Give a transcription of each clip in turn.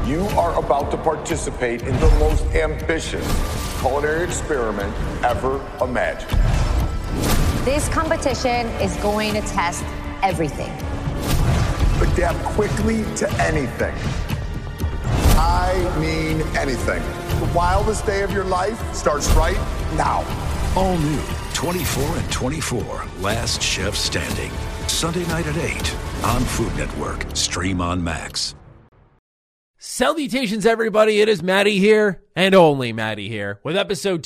You are about to participate in the most ambitious culinary experiment ever imagined. This competition is going to test everything. Adapt quickly to anything. I mean anything. The wildest day of your life starts right now. All new 24 and 24, Last Chef Standing. Sunday night at 8 on Food Network. Stream on Max. Salutations, everybody. It is Maddie here, and only Maddie here, with episode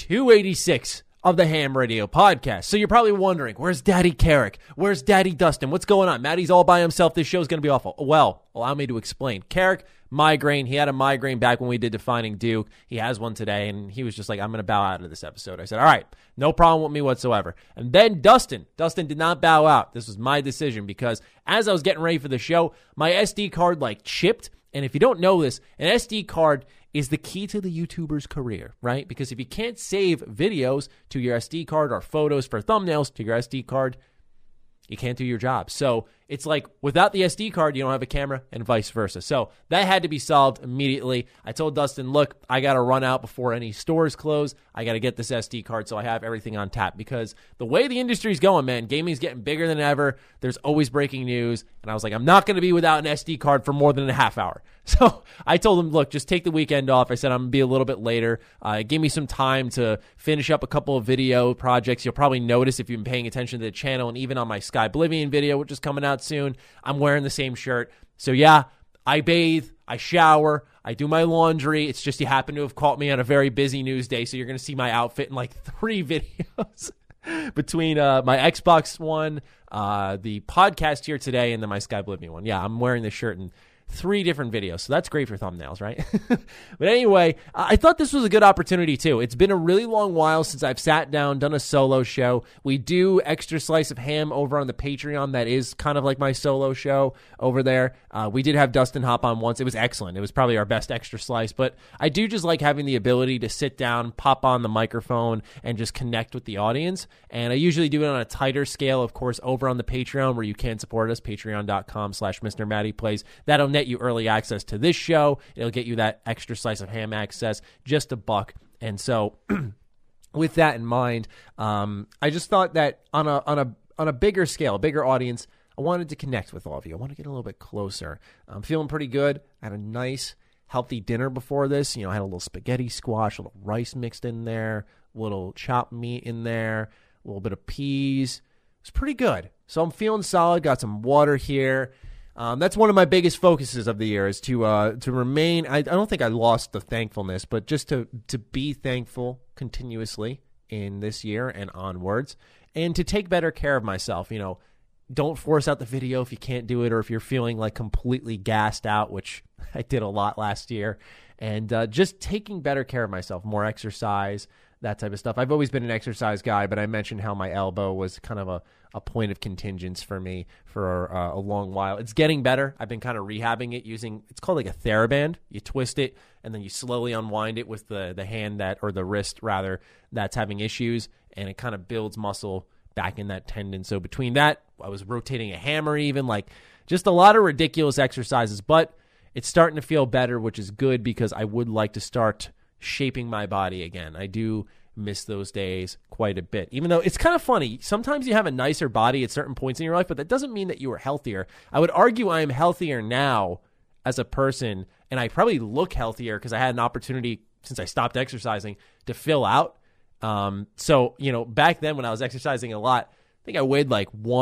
286 of the Ham Radio Podcast. So you're probably wondering, where's Daddy Carrick? Where's Daddy Dustin? What's going on? Maddie's all by himself. This show's going to be awful. Well, allow me to explain. Carrick, migraine. He had a migraine back when we did Defining Duke. He has one today, and he was just like, I'm going to bow out of this episode. I said, all right, no problem with me whatsoever. And then Dustin did not bow out. This was my decision because as I was getting ready for the show, my SD card chipped. And if you don't know this, an SD card is the key to the YouTuber's career, right? Because if you can't save videos to your SD card or photos for thumbnails to your SD card, you can't do your job. So it's like without the SD card, you don't have a camera and vice versa. So that had to be solved immediately. I told Dustin, look, I got to run out before any stores close. I got to get this SD card so I have everything on tap because the way the industry's going, man, gaming's getting bigger than ever. There's always breaking news. And I was like, I'm not going to be without an SD card for more than a half hour. So I told him, look, just take the weekend off. I said, I'm going to be a little bit later. Give me some time to finish up a couple of video projects. You'll probably notice if you've been paying attention to the channel and even on my Sky Oblivion video, which is coming out soon, I'm wearing the same shirt. So yeah, I bathe, I shower, I do my laundry. It's just you happen to have caught me on a very busy news day, so you're going to see my outfit in 3 videos between my Xbox one, the podcast here today, and then my Sky Oblivion one. Yeah, I'm wearing this shirt in 3 different videos, so that's great for thumbnails, right? But anyway, I thought this was a good opportunity too. It's been a really long while since I've sat down, done a solo show. We do Extra Slice of Ham over on the Patreon. That is kind of like my solo show over there. We did have Dustin hop on once. It was excellent. It was probably our best Extra Slice, but I do just like having the ability to sit down, pop on the microphone, and just connect with the audience. And I usually do it on a tighter scale, of course, over on the Patreon where you can support us, patreon.com/Mr. Matty Plays. That'll net you early access to this show. It'll get you that Extra Slice of Ham access, just $1. And so with that in mind, I just thought that on a bigger scale, a bigger audience, I wanted to connect with all of you. I want to get a little bit closer. I'm feeling pretty good. I had a nice, healthy dinner before this. I had a little spaghetti squash, a little rice mixed in there, a little chopped meat in there, a little bit of peas. It's pretty good. So I'm feeling solid. Got some water here. That's one of my biggest focuses of the year is to remain. I don't think I lost the thankfulness, but just to be thankful continuously in this year and onwards, and to take better care of myself. Don't force out the video if you can't do it, or if you're feeling completely gassed out, which I did a lot last year, and just taking better care of myself, more exercise, that type of stuff. I've always been an exercise guy, but I mentioned how my elbow was kind of a point of contingence for me for a long while. It's getting better. I've been kind of rehabbing it using, it's called a TheraBand. You twist it, and then you slowly unwind it with the hand or the wrist, rather, that's having issues, and it kind of builds muscle back in that tendon. So between that, I was rotating a hammer even, just a lot of ridiculous exercises, but it's starting to feel better, which is good because I would like to start shaping my body again. I do miss those days quite a bit, even though it's kind of funny. Sometimes you have a nicer body at certain points in your life, but that doesn't mean that you are healthier. I would argue I am healthier now as a person, and I probably look healthier because I had an opportunity since I stopped exercising to fill out. So, back then when I was exercising a lot, I think I weighed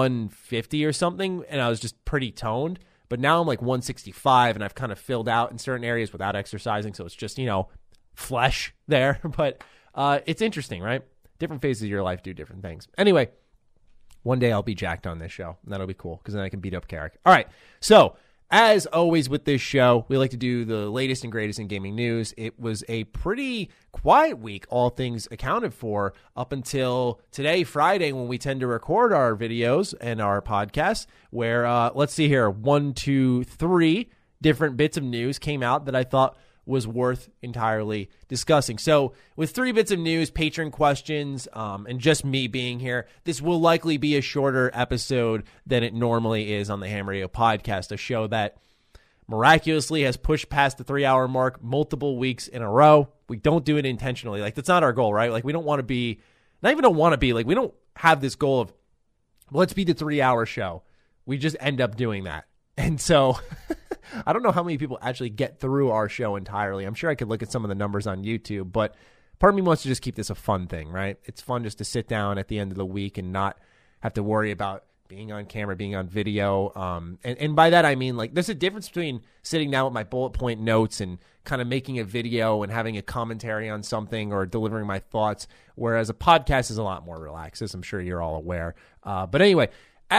150 or something, and I was just pretty toned. But now I'm 165, and I've kind of filled out in certain areas without exercising. So it's just, flesh there. But it's interesting, right? Different phases of your life do different things. Anyway, one day I'll be jacked on this show, and that'll be cool because then I can beat up Carrick. All right, so as always with this show, we like to do the latest and greatest in gaming news. It was a pretty quiet week, all things accounted for, up until today, Friday, when we tend to record our videos and our podcasts, where, let's see here, 1, 2, 3 different bits of news came out that I thought was worth entirely discussing. So with 3 bits of news, patron questions, and just me being here, this will likely be a shorter episode than it normally is on the Ham Radio Podcast, a show that miraculously has pushed past the 3-hour mark multiple weeks in a row. We don't do it intentionally. Like, that's not our goal, right? Like, we don't want to be, not even don't want to be, like, we don't have this goal of, let's be the 3-hour show. We just end up doing that. And so I don't know how many people actually get through our show entirely. I'm sure I could look at some of the numbers on YouTube, but part of me wants to just keep this a fun thing, right? It's fun just to sit down at the end of the week and not have to worry about being on camera, being on video. And by that, I mean, like, there's a difference between sitting down with my bullet point notes and kind of making a video and having a commentary on something or delivering my thoughts, whereas a podcast is a lot more relaxed, as I'm sure you're all aware. But anyway,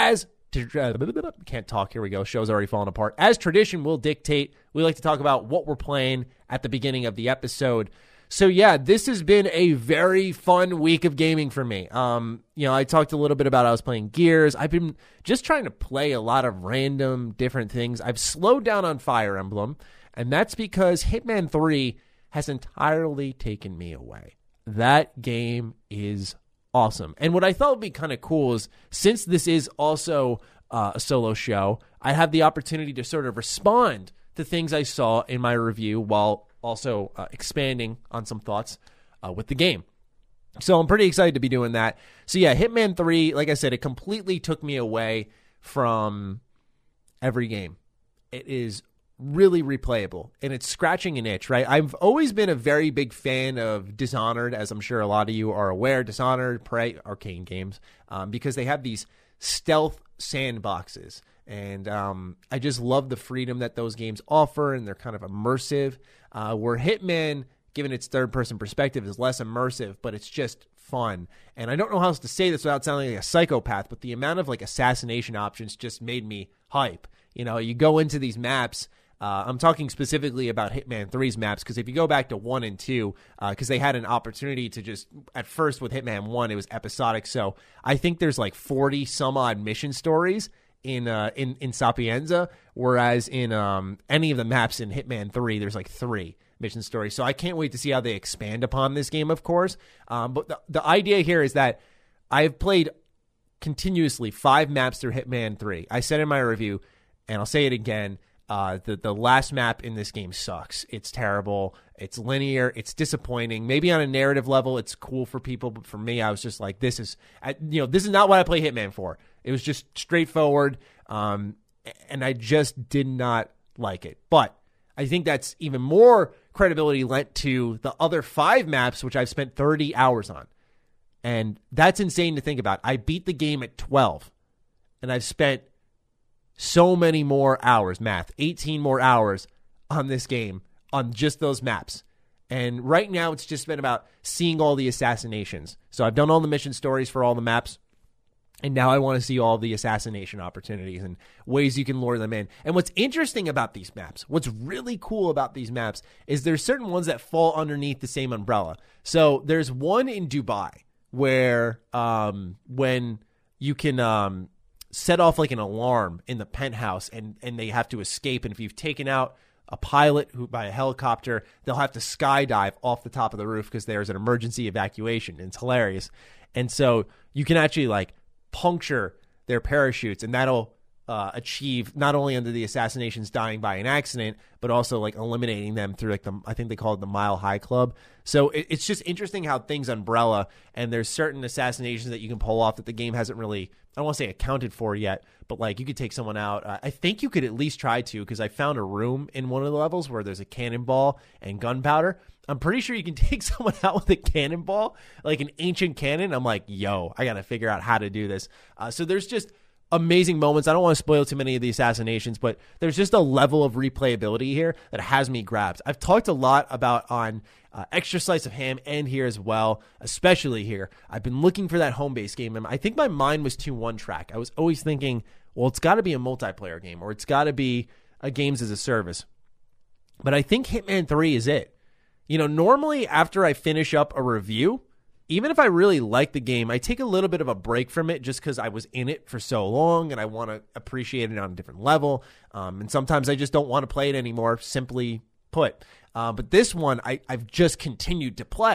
can't talk. Here we go. Show's already falling apart. As tradition will dictate, we like to talk about what we're playing at the beginning of the episode. So yeah, this has been a very fun week of gaming for me. I talked a little bit about I was playing Gears. I've been just trying to play a lot of random different things. I've slowed down on Fire Emblem, and that's because Hitman 3 has entirely taken me away. That game is awesome. And what I thought would be kind of cool is, since this is also a solo show, I have the opportunity to sort of respond to things I saw in my review while also expanding on some thoughts with the game. So I'm pretty excited to be doing that. So yeah, Hitman 3, like I said, it completely took me away from every game. It is really replayable, and it's scratching an itch, right? I've always been a very big fan of Dishonored, as I'm sure a lot of you are aware. Dishonored, Prey, Arcane games, because they have these stealth sandboxes. And I just love the freedom that those games offer, and they're kind of immersive. Where Hitman, given its third-person perspective, is less immersive, but it's just fun. And I don't know how else to say this without sounding like a psychopath, but the amount of like assassination options just made me hype. You know, you go into these maps. I'm talking specifically about Hitman 3's maps, because if you go back to 1 and 2, because they had an opportunity to just, at first with Hitman 1, it was episodic. So I think there's like 40 some odd mission stories in Sapienza, whereas in any of the maps in Hitman 3, there's like 3 mission stories. So I can't wait to see how they expand upon this game, of course. But the idea here is that I've played continuously 5 maps through Hitman 3. I said in my review, and I'll say it again, the last map in this game sucks. It's terrible. It's linear. It's disappointing. Maybe on a narrative level, it's cool for people, but for me, I was just like, this is not what I play Hitman for. It was just straightforward, and I just did not like it. But I think that's even more credibility lent to the other 5 maps, which I've spent 30 hours on. And that's insane to think about. I beat the game at 12, and I've spent so many more hours, 18 more hours on this game, on just those maps. And right now, it's just been about seeing all the assassinations. So I've done all the mission stories for all the maps, and now I want to see all the assassination opportunities and ways you can lure them in. And what's interesting about these maps, what's really cool about these maps, is there's certain ones that fall underneath the same umbrella. So there's one in Dubai where when you can set off like an alarm in the penthouse, and they have to escape. And if you've taken out a pilot by a helicopter, they'll have to skydive off the top of the roof because there's an emergency evacuation. And it's hilarious. And so you can actually like puncture their parachutes, and that'll achieve not only under the assassinations dying by an accident, but also like eliminating them through like I think they call it the Mile High Club. So it's just interesting how things umbrella, and there's certain assassinations that you can pull off that the game hasn't really, I don't want to say accounted for yet, but like you could take someone out. I think you could at least try to, because I found a room in one of the levels where there's a cannonball and gunpowder. I'm pretty sure you can take someone out with a cannonball, like an ancient cannon. I'm like, yo, I got to figure out how to do this. So there's just amazing moments. I don't want to spoil too many of the assassinations, but there's just a level of replayability here that has me grabbed. I've talked a lot about on Extra Slice of Ham and here as well, especially here. I've been looking for that home base game, and I think my mind was too one track. I was always thinking, well, it's got to be a multiplayer game, or it's got to be a games as a service. But I think Hitman 3 is it. You know, normally after I finish up a review, even if I really like the game, I take a little bit of a break from it just because I was in it for so long and I want to appreciate it on a different level. And sometimes I just don't want to play it anymore, simply put. But this one, I've just continued to play.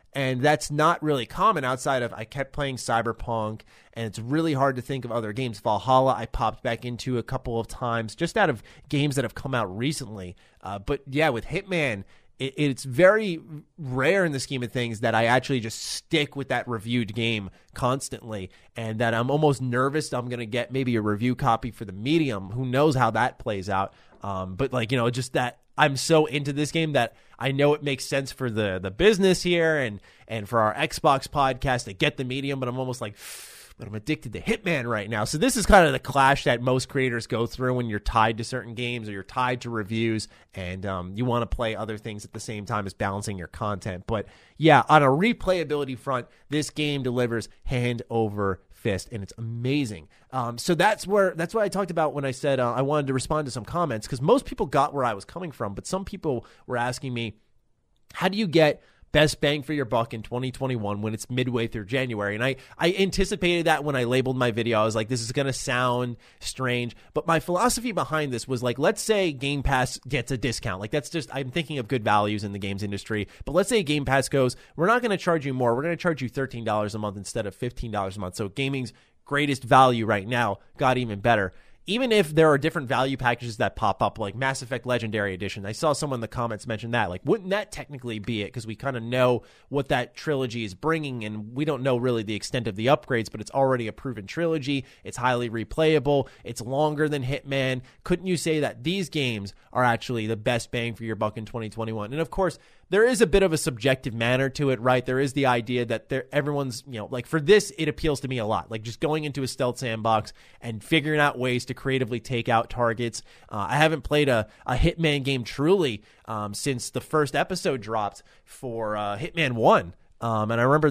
And that's not really common outside of I kept playing Cyberpunk, and it's really hard to think of other games. Valhalla, I popped back into a couple of times just out of games that have come out recently. But yeah, with Hitman, it's very rare in the scheme of things that I actually just stick with that reviewed game constantly, and that I'm almost nervous I'm going to get maybe a review copy for the Medium. Who knows how that plays out. But like, just that I'm so into this game that I know it makes sense for the business here and for our Xbox podcast to get the Medium, but I'm almost like, but I'm addicted to Hitman right now. So this is kind of the clash that most creators go through when you're tied to certain games or you're tied to reviews, and you want to play other things at the same time as balancing your content. But yeah, on a replayability front, this game delivers hand over fist, and it's amazing. So that's what I talked about when I said I wanted to respond to some comments, because most people got where I was coming from, but some people were asking me, how do you get best bang for your buck in 2021 when it's midway through January? And I anticipated that when I labeled my video. I was like, this is going to sound strange. But my philosophy behind this was like, let's say Game Pass gets a discount. Like, that's just, I'm thinking of good values in the games industry. But let's say Game Pass goes, we're not going to charge you more. We're going to charge you $13 a month instead of $15 a month. So gaming's greatest value right now got even better. Even if there are different value packages that pop up, like Mass Effect Legendary Edition, I saw someone in the comments mention that. Like, wouldn't that technically be it? Because we kind of know what that trilogy is bringing, and we don't know really the extent of the upgrades, but it's already a proven trilogy. It's highly replayable. It's longer than Hitman. Couldn't you say that these games are actually the best bang for your buck in 2021? And of course, there is a bit of a subjective manner to it, right? There is the idea that everyone's, like for this, it appeals to me a lot. Like just going into a stealth sandbox and figuring out ways to creatively take out targets. I haven't played a Hitman game truly since the first episode dropped for Hitman 1. And I remember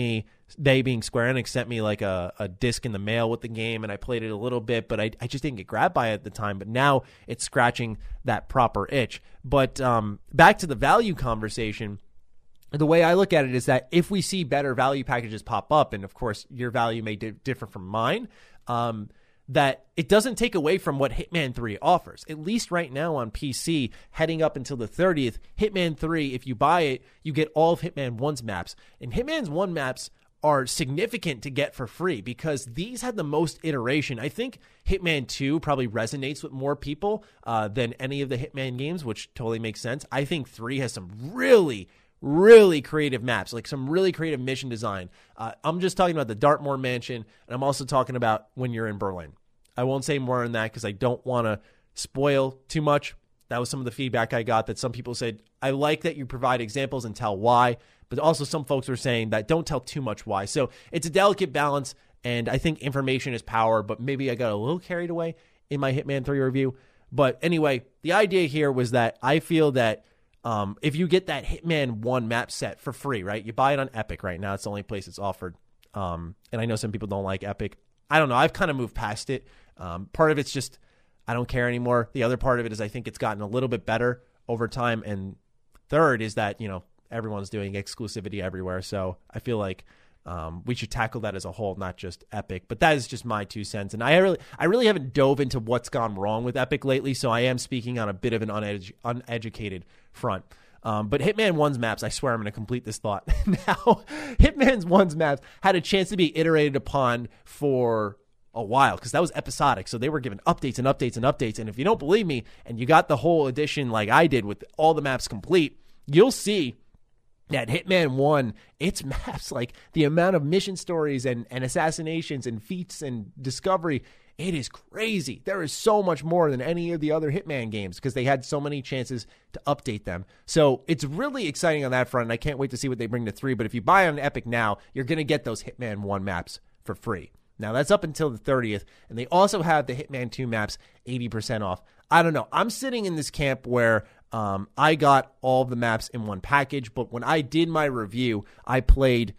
they being Square Enix sent me like a disc in the mail with the game, and I played it a little bit, but I just didn't get grabbed by it at the time. But now it's scratching that proper itch. But back to the value conversation, the way I look at it is that if we see better value packages pop up, and of course your value may differ from mine, that it doesn't take away from what Hitman 3 offers. At least right now on PC, heading up until the 30th, Hitman 3, if you buy it, you get all of Hitman 1's maps. And Hitman's 1 maps are significant to get for free because these had the most iteration. I think Hitman 2 probably resonates with more people than any of the Hitman games, which totally makes sense. I think 3 has some really creative maps, like some really creative mission design. I'm just talking about the Dartmoor Mansion, and I'm also talking about when you're in Berlin. I won't say more on that because I don't want to spoil too much. That was some of the feedback I got, that some people said, I like that you provide examples and tell why, but also some folks were saying that don't tell too much why. So it's a delicate balance, and I think information is power, but maybe I got a little carried away in my Hitman 3 review. But anyway, the idea here was that I feel that if you get that Hitman 1 map set for free, right? You buy it on Epic right now. It's the only place it's offered. And I know some people don't like Epic. I don't know. I've kind of moved past it. Part of it's just I don't care anymore. The other part of it is I think it's gotten a little bit better over time. And third is that, everyone's doing exclusivity everywhere. So I feel like we should tackle that as a whole, not just Epic. But that is just my 2 cents. And I really haven't dove into what's gone wrong with Epic lately, so I am speaking on a bit of an uneducated front. But Hitman 1's maps, I swear I'm going to complete this thought now. Hitman 1's maps had a chance to be iterated upon for a while because that was episodic. So they were given updates and updates and updates. And if you don't believe me and you got the whole edition like I did with all the maps complete, you'll see that Hitman 1, its maps, like the amount of mission stories and assassinations and feats and discovery, it is crazy. There is so much more than any of the other Hitman games because they had so many chances to update them. So it's really exciting on that front, and I can't wait to see what they bring to 3. But if you buy on Epic now, you're going to get those Hitman 1 maps for free. Now, that's up until the 30th, and they also have the Hitman 2 maps 80% off. I don't know. I'm sitting in this camp where I got all the maps in one package, but when I did my review, I played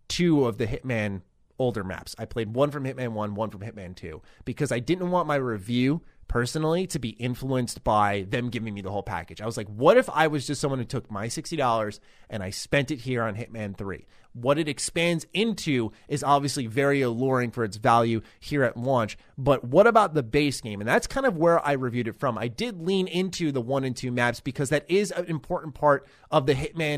2 of the Hitman older maps. I played one from Hitman 1, one from Hitman 2, because I didn't want my review personally to be influenced by them giving me the whole package. I was like, what if I was just someone who took my $60 and I spent it here on Hitman 3? What it expands into is obviously very alluring for its value here at launch, but what about the base game? And that's kind of where I reviewed it from. I did lean into the 1 and 2 maps because that is an important part of the Hitman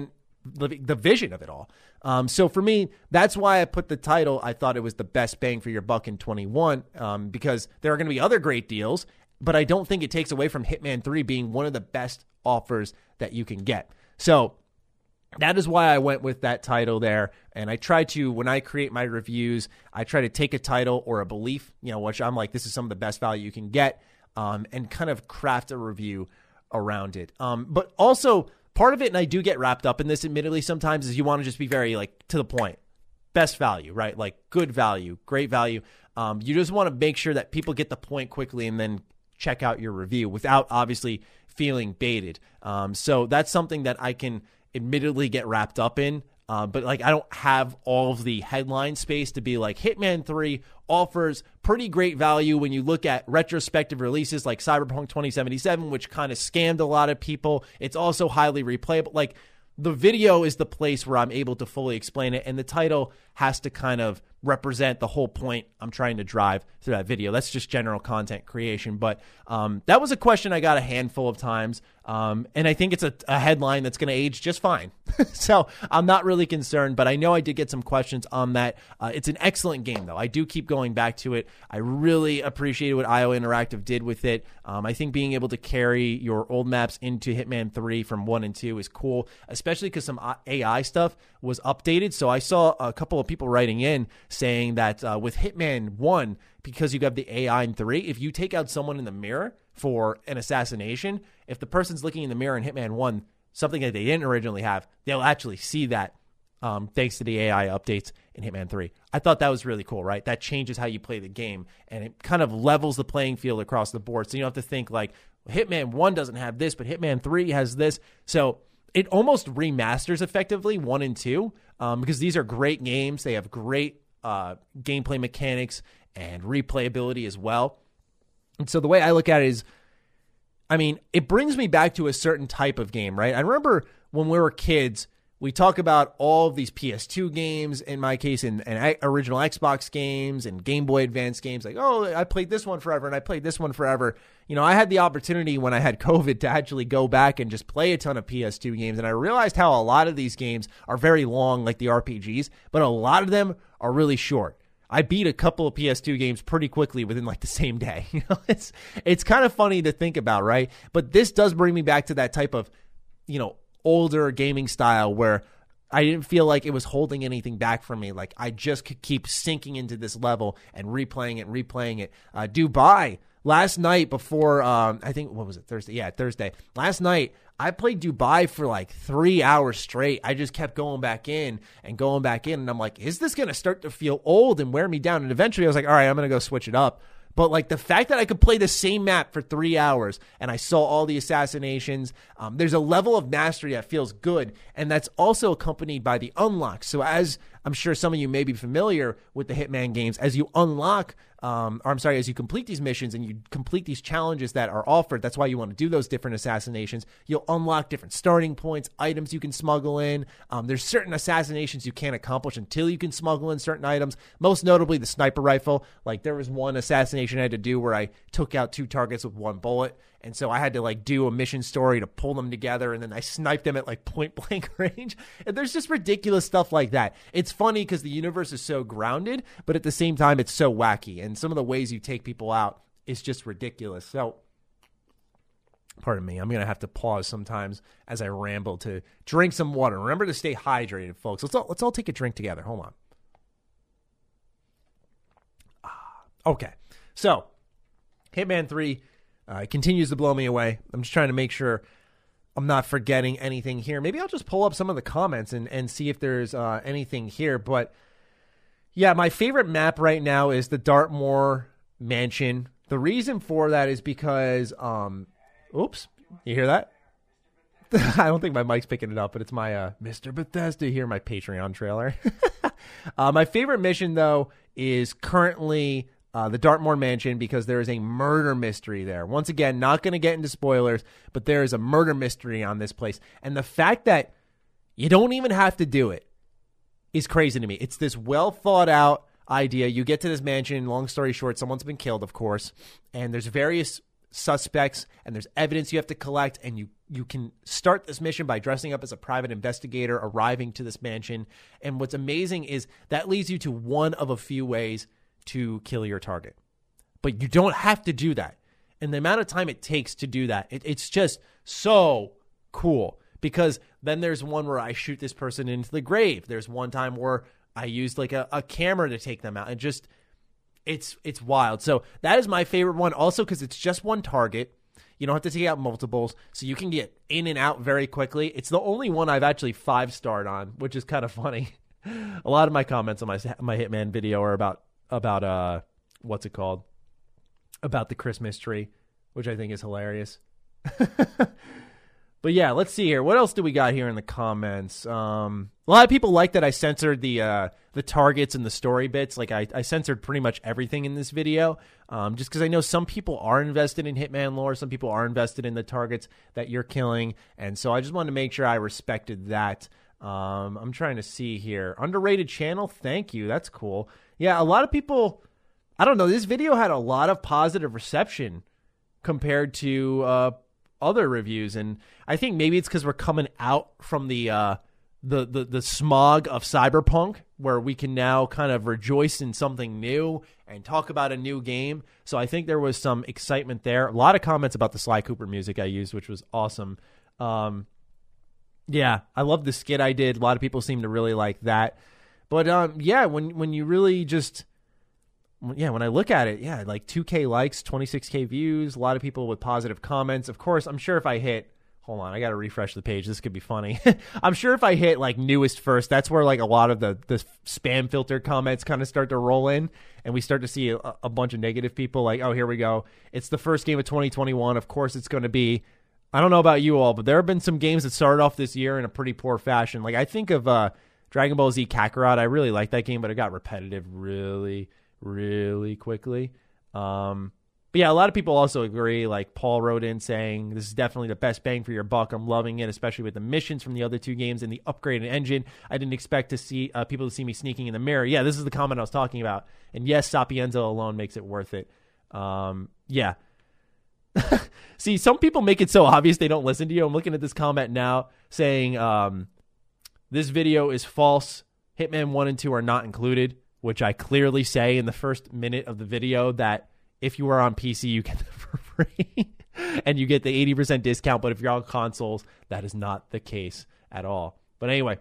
the vision of it all. So for me, that's why I put the title. I thought it was the best bang for your buck in 21, because there are going to be other great deals, but I don't think it takes away from Hitman 3 being one of the best offers that you can get. So that is why I went with that title there. And I try to, when I create my reviews, I try to take a title or a belief, which I'm like, this is some of the best value you can get, and kind of craft a review around it. But also part of it, and I do get wrapped up in this admittedly sometimes, is you want to just be very like to the point, best value, right? Like good value, great value. You just want to make sure that people get the point quickly and then check out your review without obviously feeling baited. So that's something that I can admittedly get wrapped up in. But like, I don't have all of the headline space to be like Hitman 3 offers pretty great value when you look at retrospective releases like Cyberpunk 2077, which kind of scammed a lot of people. It's also highly replayable. Like, the video is the place where I'm able to fully explain it, and the title has to kind of represent the whole point I'm trying to drive through that video. That's just general content creation. But that was a question I got a handful of times, and I think it's a headline that's going to age just fine. So I'm not really concerned, but I know I did get some questions on that. It's an excellent game, though. I do keep going back to it. I really appreciated what IO Interactive did with it. I think being able to carry your old maps into Hitman 3 from 1 and 2 is cool, especially because some AI stuff was updated. So I saw a couple of people writing in saying that with Hitman 1, because you have the AI in 3, if you take out someone in the mirror for an assassination, if the person's looking in the mirror in Hitman 1, something that they didn't originally have, they'll actually see that thanks to the AI updates in Hitman 3. I thought that was really cool, right? That changes how you play the game, and it kind of levels the playing field across the board. So you don't have to think like, Hitman 1 doesn't have this, but Hitman 3 has this. So it almost remasters effectively 1 and 2, because these are great games. They have great gameplay mechanics and replayability as well. And so the way I look at it is, I mean, it brings me back to a certain type of game, right? I remember when we were kids, we talk about all of these PS2 games, in my case, and original Xbox games and Game Boy Advance games. Like, oh, I played this one forever, and I played this one forever. I had the opportunity when I had COVID to actually go back and just play a ton of PS2 games, and I realized how a lot of these games are very long, like the RPGs, but a lot of them are really short. I beat a couple of PS2 games pretty quickly within like the same day. It's kind of funny to think about, right? But this does bring me back to that type of, older gaming style where I didn't feel like it was holding anything back from me. Like, I just could keep sinking into this level and replaying it. Dubai, last night before, I think, what was it, Thursday? Yeah, Thursday. Last night, I played Dubai for like 3 hours straight. I just kept going back in. And I'm like, is this going to start to feel old and wear me down? And eventually I was like, all right, I'm going to go switch it up. But like the fact that I could play the same map for 3 hours and I saw all the assassinations, there's a level of mastery that feels good. And that's also accompanied by the unlocks. So as I'm sure some of you may be familiar with the Hitman games, as you unlock, as you complete these missions and you complete these challenges that are offered, that's why you want to do those different assassinations. You'll unlock different starting points, items you can smuggle in. There's certain assassinations you can't accomplish until you can smuggle in certain items, most notably the sniper rifle. Like, there was one assassination I had to do where I took out 2 targets with 1 bullet. And so I had to like do a mission story to pull them together, and then I sniped them at like point blank range. And there's just ridiculous stuff like that. It's funny because the universe is so grounded, but at the same time, it's so wacky. And some of the ways you take people out is just ridiculous. So, pardon me, I'm going to have to pause sometimes as I ramble to drink some water. Remember to stay hydrated, folks. Let's all take a drink together. Hold on. Okay. So, Hitman 3 continues to blow me away. I'm just trying to make sure I'm not forgetting anything here. Maybe I'll just pull up some of the comments and see if there's anything here. But yeah, my favorite map right now is the Dartmoor Mansion. The reason for that is because, oops, you hear that? I don't think my mic's picking it up, but it's my Mr. Bethesda here, my Patreon trailer. My favorite mission, though, is currently the Dartmoor Mansion, because there is a murder mystery there. Once again, not going to get into spoilers, but there is a murder mystery on this place. And the fact that you don't even have to do it is crazy to me. It's this well thought out idea. You get to this mansion, long story short, someone's been killed, of course, and there's various suspects and there's evidence you have to collect, and you you can start this mission by dressing up as a private investigator, arriving to this mansion. And what's amazing is that leads you to one of a few ways to kill your target. But you don't have to do that. And the amount of time it takes to do that, it's just so cool. Because then there's one where I shoot this person into the grave. There's one time where I used like a camera to take them out. And just, it's wild. So that is my favorite one. Also because it's just one target. You don't have to take out multiples. So you can get in and out very quickly. It's the only one I've actually 5-starred on, which is kind of funny. A lot of my comments on my Hitman video are about what's it called? About the Christmas tree, which I think is hilarious. But yeah, let's see here. What else do we got here in the comments? A lot of people like that I censored the targets and the story bits. Like I censored pretty much everything in this video, just because I know some people are invested in Hitman lore. Some people are invested in the targets that you're killing. And so I just wanted to make sure I respected that. I'm trying to see here. Underrated channel. Thank you. That's cool. Yeah, a lot of people, I don't know. This video had a lot of positive reception compared to other reviews, and I think maybe it's because we're coming out from the smog of Cyberpunk, where we can now kind of rejoice in something new and talk about a new game. So I think there was some excitement there. A lot of comments about the Sly Cooper music I used, which was awesome. Yeah, I love the skit I did. A lot of people seem to really like that. But yeah, when you really just, yeah, when I look at it, yeah, like 2K likes, 26K views, a lot of people with positive comments. Of course, I'm sure if I hit, hold on, I got to refresh the page. This could be funny. I'm sure if I hit like newest first, that's where like a lot of the spam filter comments kind of start to roll in, and we start to see a bunch of negative people like, oh, here we go. It's the first game of 2021. Of course, it's going to be, I don't know about you all, but there have been some games that started off this year in a pretty poor fashion. Like I think of Dragon Ball Z Kakarot. I really liked that game, but it got repetitive really quickly. But yeah, a lot of people also agree. Like Paul wrote in saying, this is definitely the best bang for your buck. I'm loving it, especially with the missions from the other two games and the upgraded engine. I didn't expect to see people to see me sneaking in the mirror. Yeah, this is the comment I was talking about. And yes, Sapienza alone makes it worth it. Yeah. See, some people make it so obvious they don't listen to you. I'm looking at this comment now saying this video is false. Hitman 1 and 2 are not included, which I clearly say in the first minute of the video that if you are on PC, you get them for free and you get the 80% discount. But if you're on consoles, that is not the case at all. But anyway,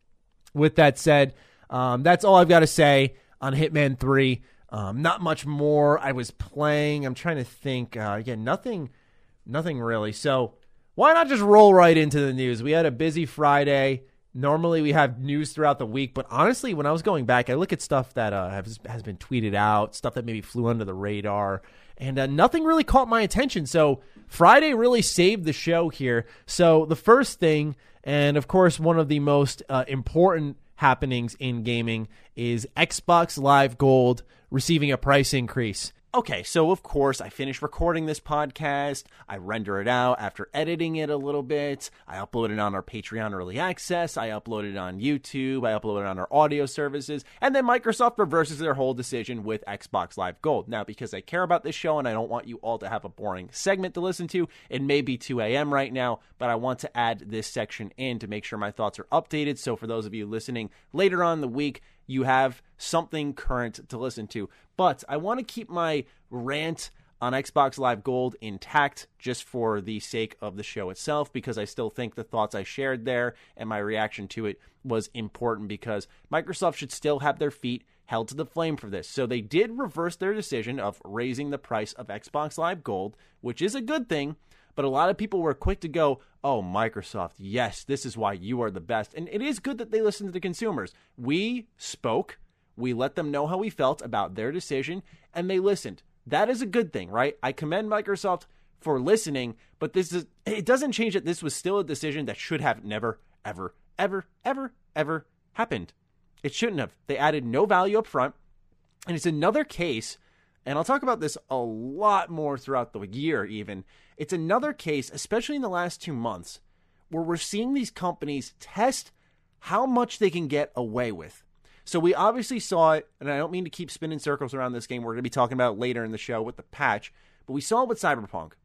with that said, that's all I've got to say on Hitman 3. Not much more. I was playing. I'm trying to think. Again, nothing really. So why not just roll right into the news? We had a busy Friday. Normally we have news throughout the week, but honestly, when I was going back, I look at stuff that has been tweeted out, stuff that maybe flew under the radar, and nothing really caught my attention. So Friday really saved the show here. So the first thing, and of course one of the most important happenings in gaming, is Xbox Live Gold receiving a price increase. Okay, so of course I finished recording this podcast, I render it out after editing it a little bit, I upload it on our Patreon Early Access, I upload it on YouTube, I upload it on our audio services, and then Microsoft reverses their whole decision with Xbox Live Gold. Now, because I care about this show and I don't want you all to have a boring segment to listen to, it may be 2 a.m. right now, but I want to add this section in to make sure my thoughts are updated, so for those of you listening later on in the week, you have something current to listen to. But I want to keep my rant on Xbox Live Gold intact just for the sake of the show itself, because I still think the thoughts I shared there and my reaction to it was important, because Microsoft should still have their feet held to the flame for this. So they did reverse their decision of raising the price of Xbox Live Gold, which is a good thing. But a lot of people were quick to go, oh, Microsoft, yes, this is why you are the best. And it is good that they listen to the consumers. We spoke. We let them know how we felt about their decision, and they listened. That is a good thing, right? I commend Microsoft for listening, but it doesn't change that this was still a decision that should have never, ever, ever, ever, ever happened. It shouldn't have. They added no value up front, and it's another case, and I'll talk about this a lot more throughout the year even. It's another case, especially in the last 2 months, where we're seeing these companies test how much they can get away with. So we obviously saw it, and I don't mean to keep spinning circles around this game. We're going to be talking about it later in the show with the patch, but we saw it with Cyberpunk.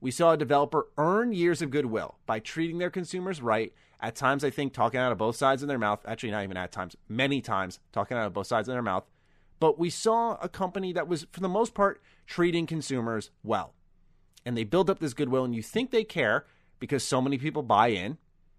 We saw a developer earn years of goodwill by treating their consumers right, at times I think talking out of both sides of their mouth, actually not even at times, many times talking out of both sides of their mouth. But we saw a company that was, for the most part, treating consumers well. And they build up this goodwill, and you think they care because so many people buy in.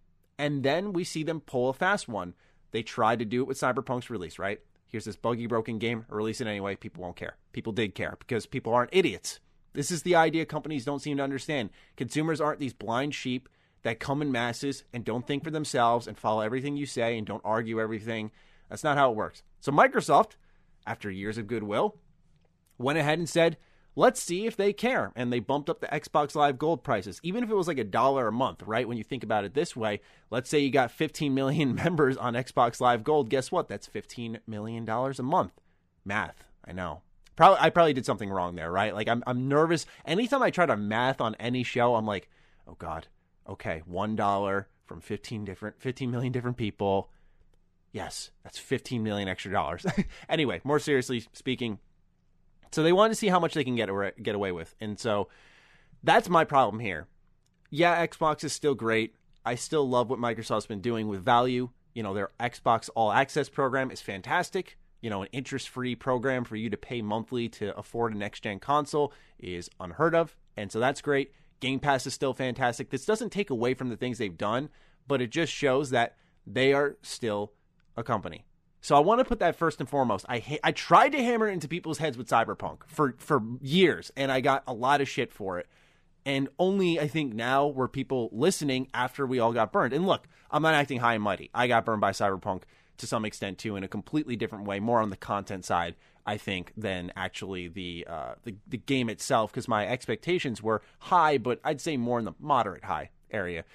And then we see them pull a fast one. They tried to do it with Cyberpunk's release, right? Here's this buggy, broken game. Release it anyway. People won't care. People did care because people aren't idiots. This is the idea companies don't seem to understand. Consumers aren't these blind sheep that come in masses and don't think for themselves and follow everything you say and don't argue everything. That's not how it works. So Microsoft, after years of goodwill, went ahead and said, let's see if they care. And they bumped up the Xbox Live Gold prices, even if it was like $1 a month, right? When you think about it this way, let's say you got 15 million members on Xbox Live Gold. Guess what? That's $15 million a month. Math, I know. I probably did something wrong there, right? Like I'm nervous. Anytime I try to math on any show, I'm like, oh God, okay, $1 from 15 million different people. Yes, that's 15 million extra dollars. Anyway, more seriously speaking, so they wanted to see how much they can get away with. And so that's my problem here. Yeah, Xbox is still great. I still love what Microsoft's been doing with value. You know, their Xbox All Access program is fantastic. You know, an interest-free program for you to pay monthly to afford a next-gen console is unheard of. And so that's great. Game Pass is still fantastic. This doesn't take away from the things they've done, but it just shows that they are still a company. So I want to put that first and foremost. I tried to hammer it into people's heads with Cyberpunk for years, and I got a lot of shit for it. And only, I think, now were people listening after we all got burned. And look, I'm not acting high and mighty. I got burned by Cyberpunk to some extent, too, in a completely different way, more on the content side, I think, than actually the game itself, because my expectations were high, but I'd say more in the moderate high area.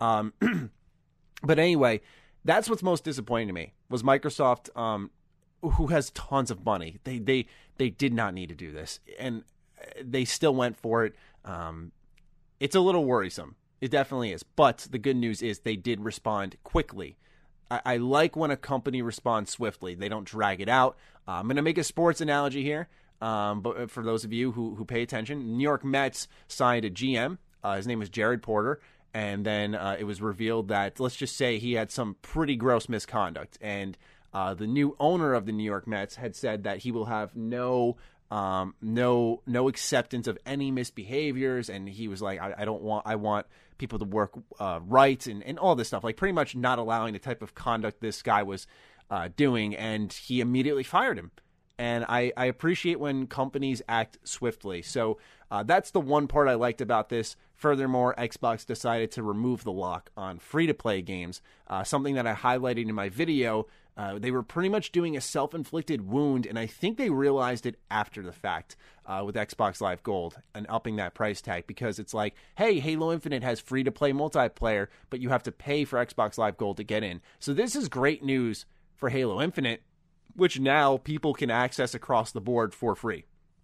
But anyway, that's what's most disappointing to me, was Microsoft, who has tons of money. They did not need to do this, and they still went for it. It's a little worrisome. It definitely is. But the good news is they did respond quickly. I like when a company responds swiftly. They don't drag it out. I'm going to make a sports analogy here, but for those of you who pay attention, New York Mets signed a GM. His name is Jared Porter, and then it was revealed that, let's just say, he had some pretty gross misconduct. And the new owner of the New York Mets had said that he will have no acceptance of any misbehaviors, and he was like, I want people to work right and all this stuff, like pretty much not allowing the type of conduct this guy was doing, and he immediately fired him. And I appreciate when companies act swiftly. So that's the one part I liked about this. Furthermore, Xbox decided to remove the lock on free-to-play games, something that I highlighted in my video. They were pretty much doing a self-inflicted wound, and I think they realized it after the fact with Xbox Live Gold and upping that price tag, because it's like, hey, Halo Infinite has free-to-play multiplayer, but you have to pay for Xbox Live Gold to get in. So this is great news for Halo Infinite, which now people can access across the board for free.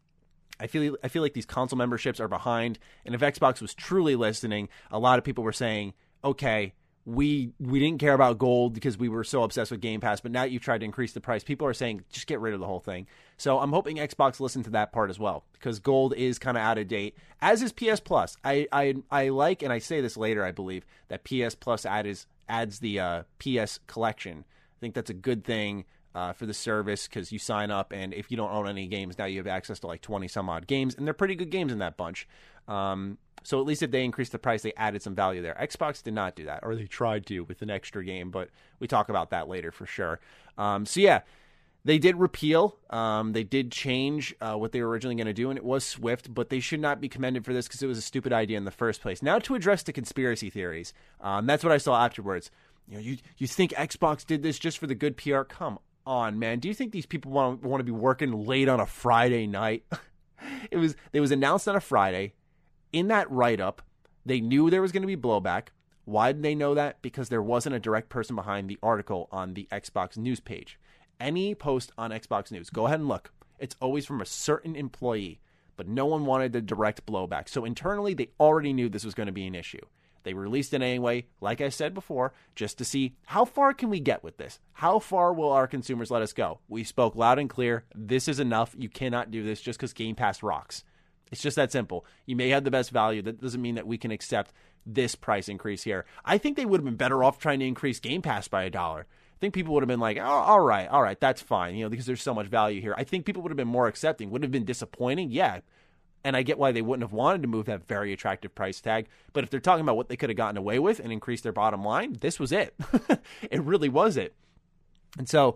I feel like these console memberships are behind, and if Xbox was truly listening, a lot of people were saying, okay, we didn't care about gold because we were so obsessed with Game Pass, but now you've tried to increase the price. People are saying, just get rid of the whole thing. So I'm hoping Xbox listened to that part as well, because gold is kind of out of date, as is PS Plus. I like, and I say this later, I believe, that PS Plus adds the PS collection. I think that's a good thing for the service, because you sign up, and if you don't own any games, now you have access to like 20 some odd games, and they're pretty good games in that bunch. So at least if they increased the price, they added some value there. Xbox did not do that, or they tried to with an extra game, but we talk about that later for sure. So yeah, they did repeal. They did change what they were originally going to do, and it was swift, but they should not be commended for this because it was a stupid idea in the first place. Now to address the conspiracy theories, that's what I saw afterwards. You know, you think Xbox did this just for the good PR? Come on, man. Do you think these people want to be working late on a Friday night? It was announced on a Friday. In that write-up, they knew there was going to be blowback. Why did they know that? Because there wasn't a direct person behind the article on the Xbox News page. Any post on Xbox News, go ahead and look. It's always from a certain employee, but no one wanted the direct blowback. So internally, they already knew this was going to be an issue. They released it anyway, like I said before, just to see how far can we get with this? How far will our consumers let us go? We spoke loud and clear. This is enough. You cannot do this just because Game Pass rocks. It's just that simple. You may have the best value. That doesn't mean that we can accept this price increase here. I think they would have been better off trying to increase Game Pass by $1. I think people would have been like, oh, all right, that's fine, because there's so much value here. I think people would have been more accepting. Would it have been disappointing? Yeah. And I get why they wouldn't have wanted to move that very attractive price tag. But if they're talking about what they could have gotten away with and increased their bottom line, this was it. It really was it. And so,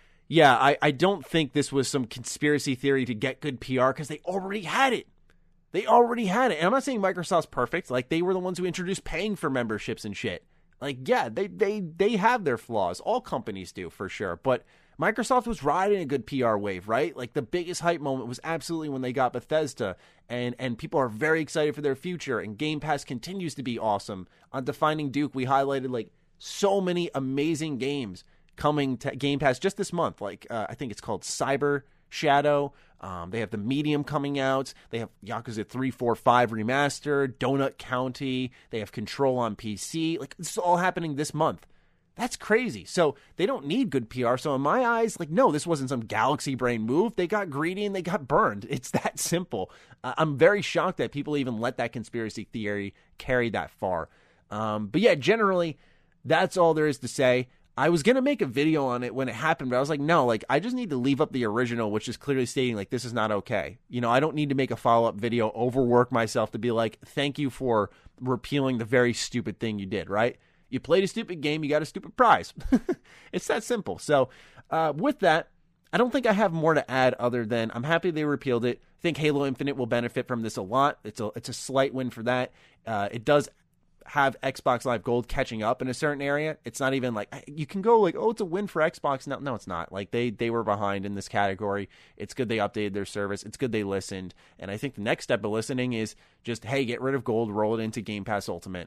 yeah, I don't think this was some conspiracy theory to get good PR because they already had it. They already had it. And I'm not saying Microsoft's perfect. Like, they were the ones who introduced paying for memberships and shit. Like, yeah, they have their flaws. All companies do, for sure. But Microsoft was riding a good PR wave, right? Like, the biggest hype moment was absolutely when they got Bethesda. And people are very excited for their future. And Game Pass continues to be awesome. On Defining Duke, we highlighted, like, so many amazing games coming to Game Pass just this month. Like, I think it's called Cyber Shadow. They have The Medium coming out. They have Yakuza 3, 4, 5 Remastered, Donut County. They have Control on PC. Like, this is all happening this month. That's crazy. So they don't need good PR. So in my eyes, like, no, this wasn't some galaxy brain move. They got greedy and they got burned. It's that simple. I'm very shocked that people even let that conspiracy theory carry that far. But yeah, generally, that's all there is to say. I was going to make a video on it when it happened, but I was like, no, like, I just need to leave up the original, which is clearly stating, like, this is not okay. I don't need to make a follow-up video, overwork myself to be like, thank you for repealing the very stupid thing you did, right? You played a stupid game, you got a stupid prize. It's that simple. So with that, I don't think I have more to add other than I'm happy they repealed it. I think Halo Infinite will benefit from this a lot. It's a slight win for that. It does have Xbox Live Gold catching up in a certain area. It's not even like you can go like, oh, it's a win for Xbox. No, it's not. Like they were behind in this category. It's good they updated their service. It's good they listened. And I think the next step of listening is just, hey, get rid of Gold, roll it into Game Pass Ultimate.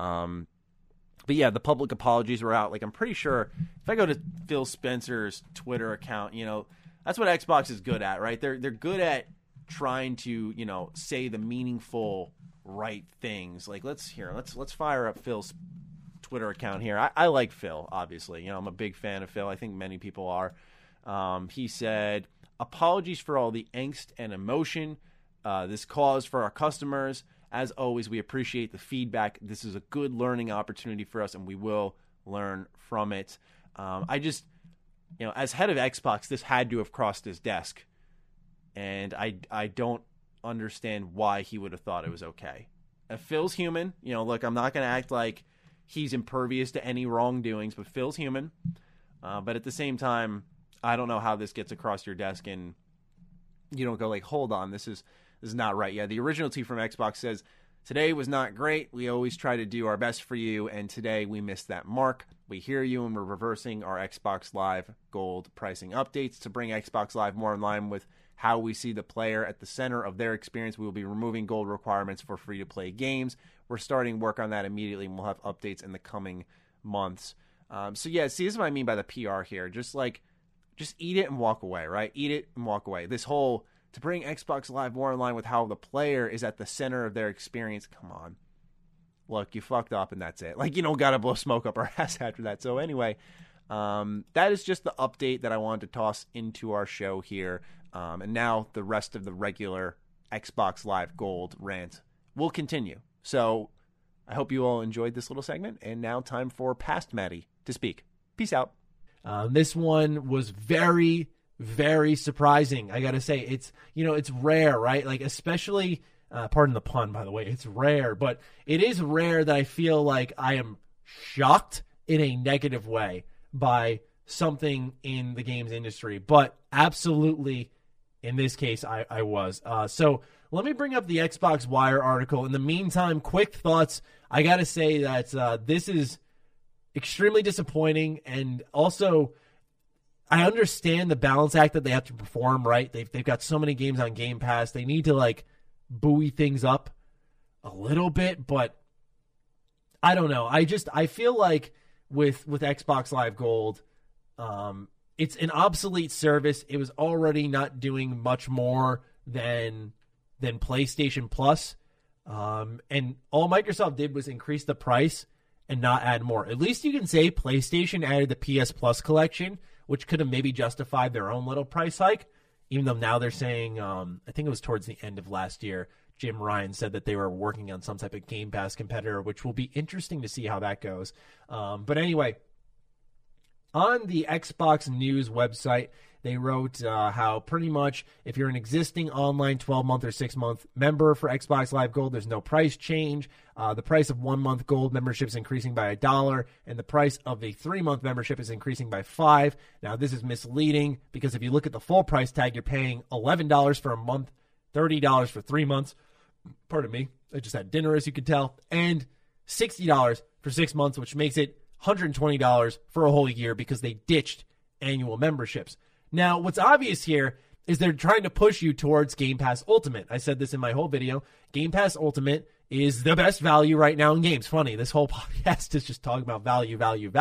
But yeah, the public apologies were out. Like, I'm pretty sure if I go to Phil Spencer's Twitter account, that's what Xbox is good at, right? They're good at trying to, say the meaningful right things. Like, let's fire up Phil's Twitter account here. I like Phil, obviously. I'm a big fan of Phil. I think many people are. He said, apologies for all the angst and emotion this caused for our customers. As always, we appreciate the feedback. This is a good learning opportunity for us, and we will learn from it. I just, as head of Xbox, this had to have crossed his desk, and I don't understand why he would have thought it was okay. Phil's human. Look, I'm not going to act like he's impervious to any wrongdoings, but Phil's human. But at the same time, I don't know how this gets across your desk and you don't go like, hold on, this is not right. Yeah, the original tweet from Xbox says, today was not great. We always try to do our best for you, and today we missed that mark. We hear you, and we're reversing our Xbox Live Gold pricing updates to bring Xbox Live more in line with how we see the player at the center of their experience. We will be removing Gold requirements for free-to-play games. We're starting work on that immediately, and we'll have updates in the coming months. So yeah, see, this is what I mean by the PR here. Just eat it and walk away, right? Eat it and walk away. This whole to bring Xbox Live more in line with how the player is at the center of their experience. Come on. Look, you fucked up and that's it. Like, you don't got to blow smoke up our ass after that. So anyway, that is just the update that I wanted to toss into our show here. And now the rest of the regular Xbox Live Gold rant will continue. So I hope you all enjoyed this little segment. And now time for Past Maddie to speak. Peace out. This one was very, very surprising. I got to say, it's rare, right? Like, especially, pardon the pun, by the way, it's rare, but it is rare that I feel like I am shocked in a negative way by something in the games industry, but absolutely in this case, I was. So let me bring up the Xbox Wire article. In the meantime, quick thoughts. I got to say that this is extremely disappointing, and also I understand the balance act that they have to perform, right? They've got so many games on Game Pass. They need to, like, buoy things up a little bit, but I don't know. I feel like with Xbox Live Gold, it's an obsolete service. It was already not doing much more than PlayStation Plus. And all Microsoft did was increase the price and not add more. At least you can say PlayStation added the PS Plus collection, which could have maybe justified their own little price hike. even though now they're saying, I think it was towards the end of last year, Jim Ryan said that they were working on some type of Game Pass competitor, which will be interesting to see how that goes. But anyway, on the Xbox News website, they wrote how pretty much if you're an existing online 12-month or 6-month member for Xbox Live Gold, there's no price change. The price of 1-month Gold membership is increasing by $1, and the price of a 3-month membership is increasing by $5. Now, this is misleading because if you look at the full price tag, you're paying $11 for a month, $30 for 3 months. Pardon me, I just had dinner, as you can tell, and $60 for 6 months, which makes it $120 for a whole year because they ditched annual memberships. Now, what's obvious here is they're trying to push you towards Game Pass Ultimate. I said this in my whole video. Game Pass Ultimate is the best value right now in games. Funny, this whole podcast is just talking about value.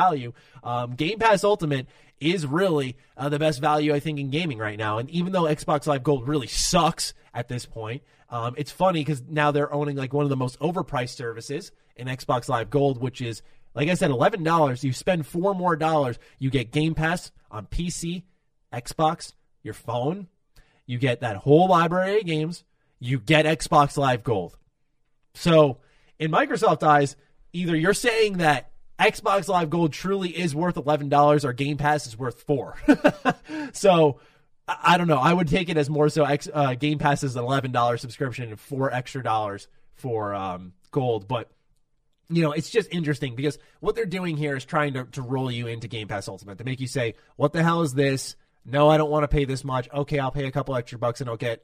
Game Pass Ultimate is really the best value, I think, in gaming right now. And even though Xbox Live Gold really sucks at this point, it's funny because now they're owning like one of the most overpriced services in Xbox Live Gold, which is, like I said, $11. You spend $4 more, you get Game Pass on PC, Xbox, your phone. You get that whole library of games. You get Xbox Live Gold. So, in Microsoft eyes, either you're saying that Xbox Live Gold truly is worth $11 or Game Pass is worth $4. So, I don't know. I would take it as more so Game Pass is an $11 subscription and $4 extra for Gold. But, you know, it's just interesting because what they're doing here is trying to roll you into Game Pass Ultimate, to make you say, what the hell is this? No, I don't want to pay this much. Okay, I'll pay a couple extra bucks and I'll get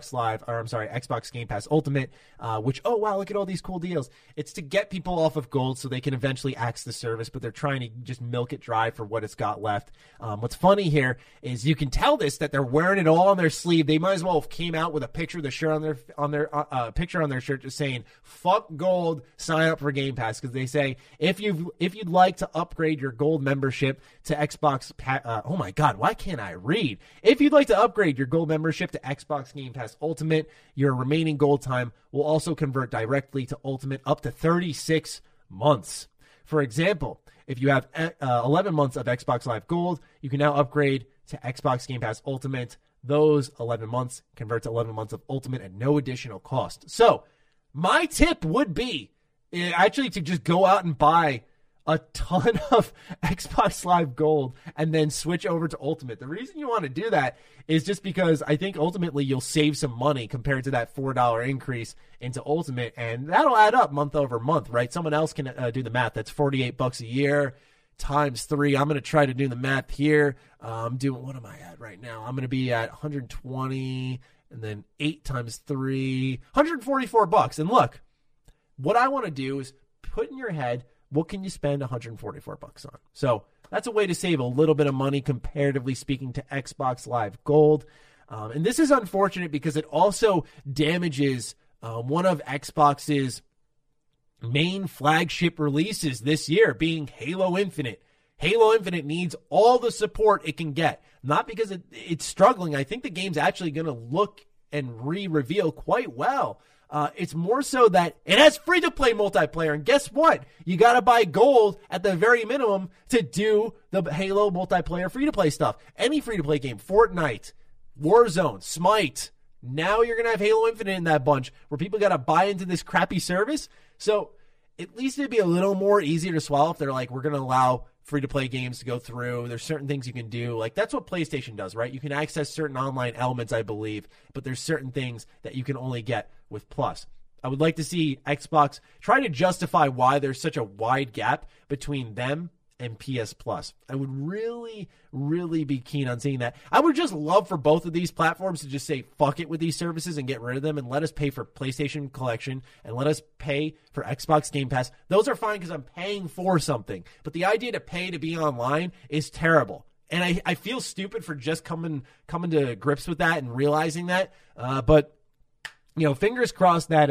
Xbox Game Pass Ultimate, which, oh, wow, look at all these cool deals. It's to get people off of Gold so they can eventually axe the service, but they're trying to just milk it dry for what it's got left. What's funny here is you can tell that they're wearing it all on their sleeve. They might as well have came out with a picture of the shirt on their picture on their shirt just saying, fuck Gold, sign up for Game Pass, because they say if you'd like to upgrade your Gold membership to Xbox, oh my God, why can't I read? If you'd like to upgrade your Gold membership to Xbox Game Pass Ultimate, your remaining Gold time will also convert directly to Ultimate up to 36 months. For example, if you have 11 months of Xbox Live Gold, you can now upgrade to Xbox Game Pass Ultimate. Those 11 months convert to 11 months of Ultimate at no additional cost. So my tip would be actually to just go out and buy a ton of Xbox Live Gold and then switch over to Ultimate. The reason you want to do that is just because I think ultimately you'll save some money compared to that $4 increase into Ultimate, and that'll add up month over month, right? Someone else can do the math. That's $48 a year times 3. I'm going to try to do the math here. I'm doing, what am I at right now? I'm going to be at 120 and then 8 times 3, $144. And look, what I want to do is put in your head, what can you spend $144 on? So that's a way to save a little bit of money, comparatively speaking, to Xbox Live Gold. And this is unfortunate because it also damages one of Xbox's main flagship releases this year, being Halo Infinite. Halo Infinite needs all the support it can get. Not because it's struggling. I think the game's actually going to look and re-reveal quite well. It's more so that it has free-to-play multiplayer, and guess what? You got to buy Gold at the very minimum to do the Halo multiplayer free-to-play stuff. Any free-to-play game, Fortnite, Warzone, Smite. Now you're going to have Halo Infinite in that bunch where people got to buy into this crappy service. So at least it'd be a little more easier to swallow if they're like, we're going to allow free-to-play games to go through. There's certain things you can do. Like, that's what PlayStation does, right? You can access certain online elements, I believe, but there's certain things that you can only get with Plus. I would like to see Xbox try to justify why there's such a wide gap between them and PS Plus. I would really, really be keen on seeing that. I would just love for both of these platforms to just say, fuck it with these services and get rid of them and let us pay for PlayStation Collection and let us pay for Xbox Game Pass. Those are fine because I'm paying for something. But the idea to pay to be online is terrible. And I feel stupid for just coming to grips with that and realizing that. But, you know, fingers crossed that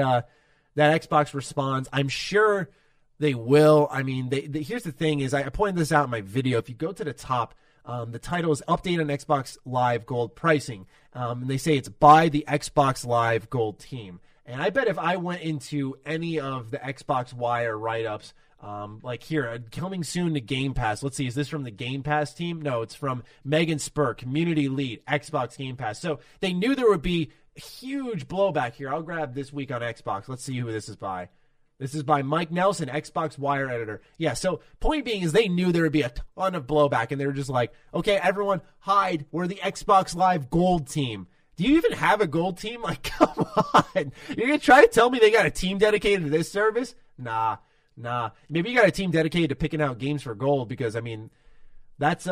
Xbox responds. I'm sure they will. I mean, here's the thing is, I pointed this out in my video. If you go to the top, the title is Update on Xbox Live Gold Pricing. And they say it's by the Xbox Live Gold team. And I bet if I went into any of the Xbox Wire write-ups, Like here, coming soon to Game Pass. Let's see, is this from the Game Pass team? No, it's from Megan Spur, community lead, Xbox Game Pass. So they knew there would be huge blowback here. I'll grab this week on Xbox. Let's see who this is by. This is by Mike Nelson, Xbox Wire editor. Yeah, so point being is they knew there would be a ton of blowback, and they were just like, okay, everyone hide. We're the Xbox Live Gold team. Do you even have a gold team? Like, come on. You're going to try to tell me they got a team dedicated to this service? Nah. Maybe you got a team dedicated to picking out games for gold because, I mean, that's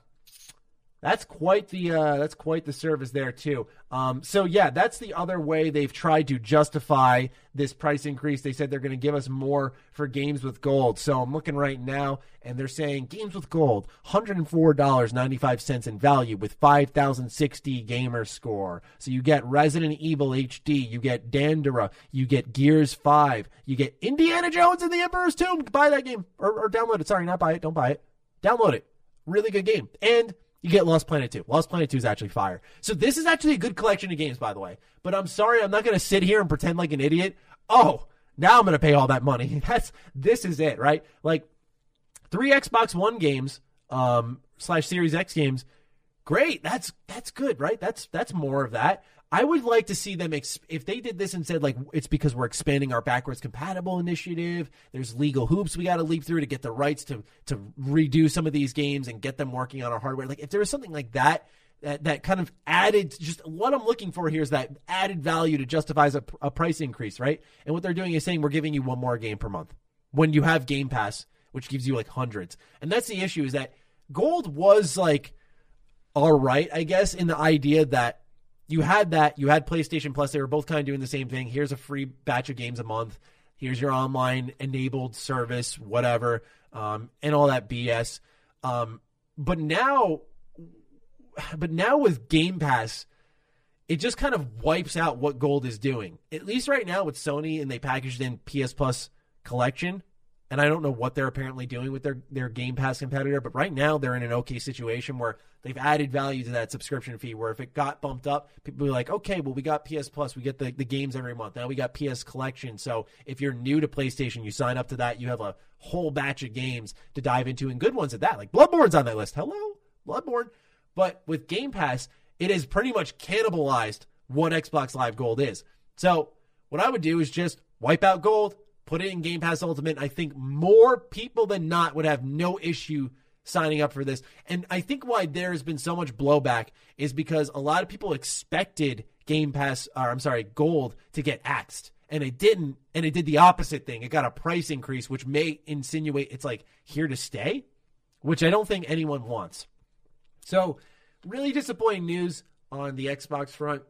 quite the service there too. So yeah, that's the other way they've tried to justify this price increase. They said they're going to give us more for games with gold. So I'm looking right now, and they're saying games with gold, $104.95 in value with 5,060 gamer score. So you get Resident Evil HD, you get Dandara, you get Gears 5, you get Indiana Jones and the Emperor's Tomb. Buy that game or download it. Sorry, not buy it. Don't buy it. Download it. Really good game. And you get Lost Planet 2. Lost Planet 2 is actually fire. So this is actually a good collection of games, by the way. But I'm sorry, I'm not going to sit here and pretend like an idiot. Oh, now I'm going to pay all that money. This is it, right? Like 3 Xbox One games, / Series X games. Great. That's good, right? That's more of that. I would like to see them, if they did this and said, like, it's because we're expanding our backwards compatible initiative, there's legal hoops we got to leap through to get the rights to redo some of these games and get them working on our hardware. Like, if there was something like that kind of added, just what I'm looking for here is that added value to justify a price increase, right? And what they're doing is saying we're giving you one more game per month when you have Game Pass, which gives you like hundreds. And that's the issue, is that Gold was like, all right, I guess, in the idea that you had PlayStation Plus. They were both kind of doing the same thing. Here's a free batch of games a month. Here's your online enabled service, whatever, and all that BS. But now with Game Pass, it just kind of wipes out what Gold is doing. At least right now with Sony, and they packaged in PS Plus Collection. And I don't know what they're apparently doing with their Game Pass competitor, but right now they're in an okay situation where they've added value to that subscription fee, where if it got bumped up, people be like, okay, well, we got PS Plus, we get the games every month. Now we got PS Collection. So if you're new to PlayStation, you sign up to that, you have a whole batch of games to dive into, and good ones at that. Like Bloodborne's on that list. Hello, Bloodborne. But with Game Pass, it has pretty much cannibalized what Xbox Live Gold is. So what I would do is just wipe out Gold, put it in Game Pass Ultimate. I think more people than not would have no issue signing up for this. And I think why there has been so much blowback is because a lot of people expected Gold to get axed. And it didn't. And it did the opposite thing. It got a price increase, which may insinuate it's like here to stay, which I don't think anyone wants. So really disappointing news on the Xbox front.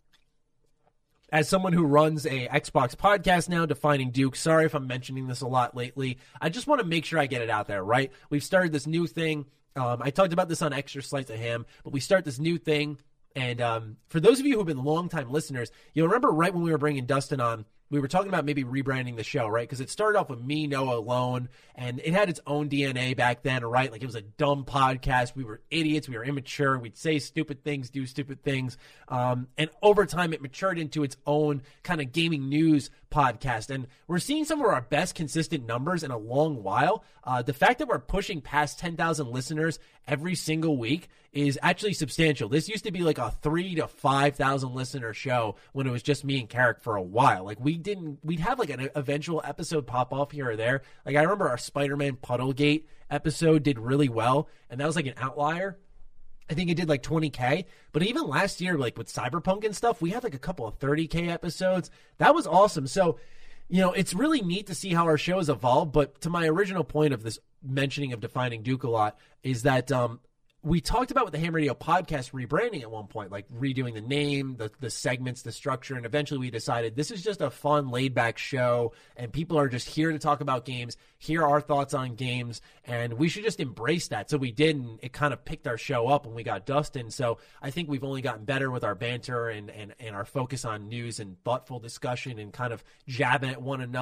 As someone who runs a Xbox podcast now, Defining Duke, sorry if I'm mentioning this a lot lately. I just want to make sure I get it out there, right? We've started this new thing. I talked about this on Extra Slice of Ham, but we start this new thing. And for those of you who have been longtime listeners, you'll remember right when we were bringing Dustin on, we were talking about maybe rebranding the show, right? Because it started off with me, Noah, alone, and it had its own DNA back then, right? Like it was a dumb podcast. We were idiots. We were immature. We'd say stupid things, do stupid things. And over time, it matured into its own kind of gaming news podcast. And we're seeing some of our best consistent numbers in a long while. The fact that we're pushing past 10,000 listeners every single week is actually substantial. This used to be like a 3,000 to 5,000 listener show when it was just me and Carrick for a while. Like we'd have like an eventual episode pop off here or there. Like I remember our Spider-Man Puddlegate episode did really well, and that was like an outlier. I think it did like 20K, but even last year, like with Cyberpunk and stuff, we had like a couple of 30K episodes. That was awesome. So, it's really neat to see how our show has evolved. But to my original point of this mentioning of Defining Duke a lot is that we talked about with the Ham Radio podcast rebranding at one point, like redoing the name, the segments, the structure, and eventually we decided this is just a fun, laid-back show, and people are just here to talk about games, hear our thoughts on games, and we should just embrace that. So we did, and it kind of picked our show up when we got Dustin. So I think we've only gotten better with our banter and our focus on news and thoughtful discussion and kind of jabbing at one another.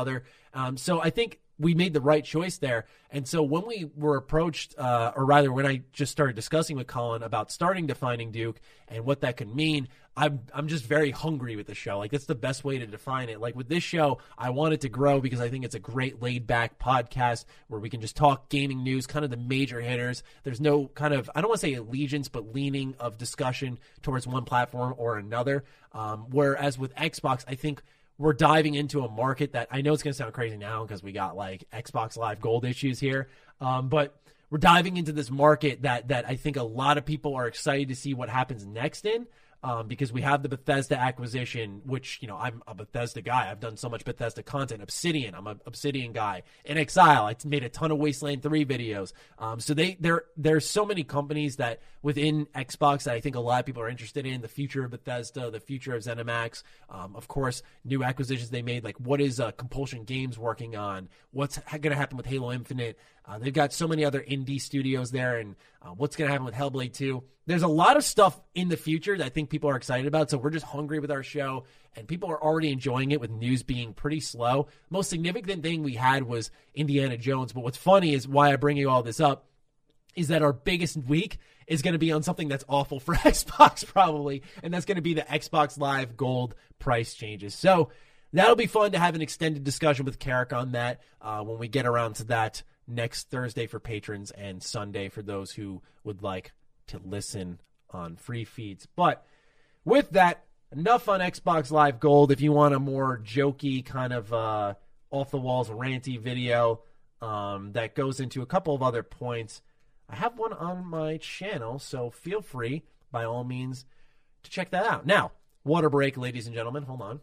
So I think we made the right choice there. And so when we were approached, or rather when I just started discussing with Colin about starting Defining Duke and what that could mean, I'm just very hungry with the show. Like, that's the best way to define it. Like, with this show, I want it to grow because I think it's a great laid-back podcast where we can just talk gaming news, kind of the major hitters. There's no kind of, I don't want to say allegiance, but leaning of discussion towards one platform or another. Whereas with Xbox, I think we're diving into a market that I know it's going to sound crazy now because we got like Xbox Live Gold issues here. But we're diving into this market that I think a lot of people are excited to see what happens next in. Because we have the Bethesda acquisition, which, you know, I'm a Bethesda guy. I've done so much Bethesda content. Obsidian, I'm an Obsidian guy. In Exile, I made a ton of Wasteland 3 videos. So there's so many companies that within Xbox that I think a lot of people are interested in. The future of Bethesda, the future of ZeniMax, of course, new acquisitions they made. Like, what is Compulsion Games working on? What's going to happen with Halo Infinite? They've got so many other indie studios there, and what's going to happen with Hellblade 2. There's a lot of stuff in the future that I think people are excited about, so we're just hungry with our show, and people are already enjoying it with news being pretty slow. Most significant thing we had was Indiana Jones, but what's funny is why I bring you all this up is that our biggest week is going to be on something that's awful for Xbox probably, and that's going to be the Xbox Live Gold price changes. So that'll be fun to have an extended discussion with Carrick on that when we get around to that next Thursday for patrons and Sunday for those who would like to listen on free feeds. But with that, enough on Xbox Live Gold. If you want a more jokey kind of off-the-walls ranty video that goes into a couple of other points, I have one on my channel, so feel free, by all means, to check that out. Now, water break, ladies and gentlemen. Hold on.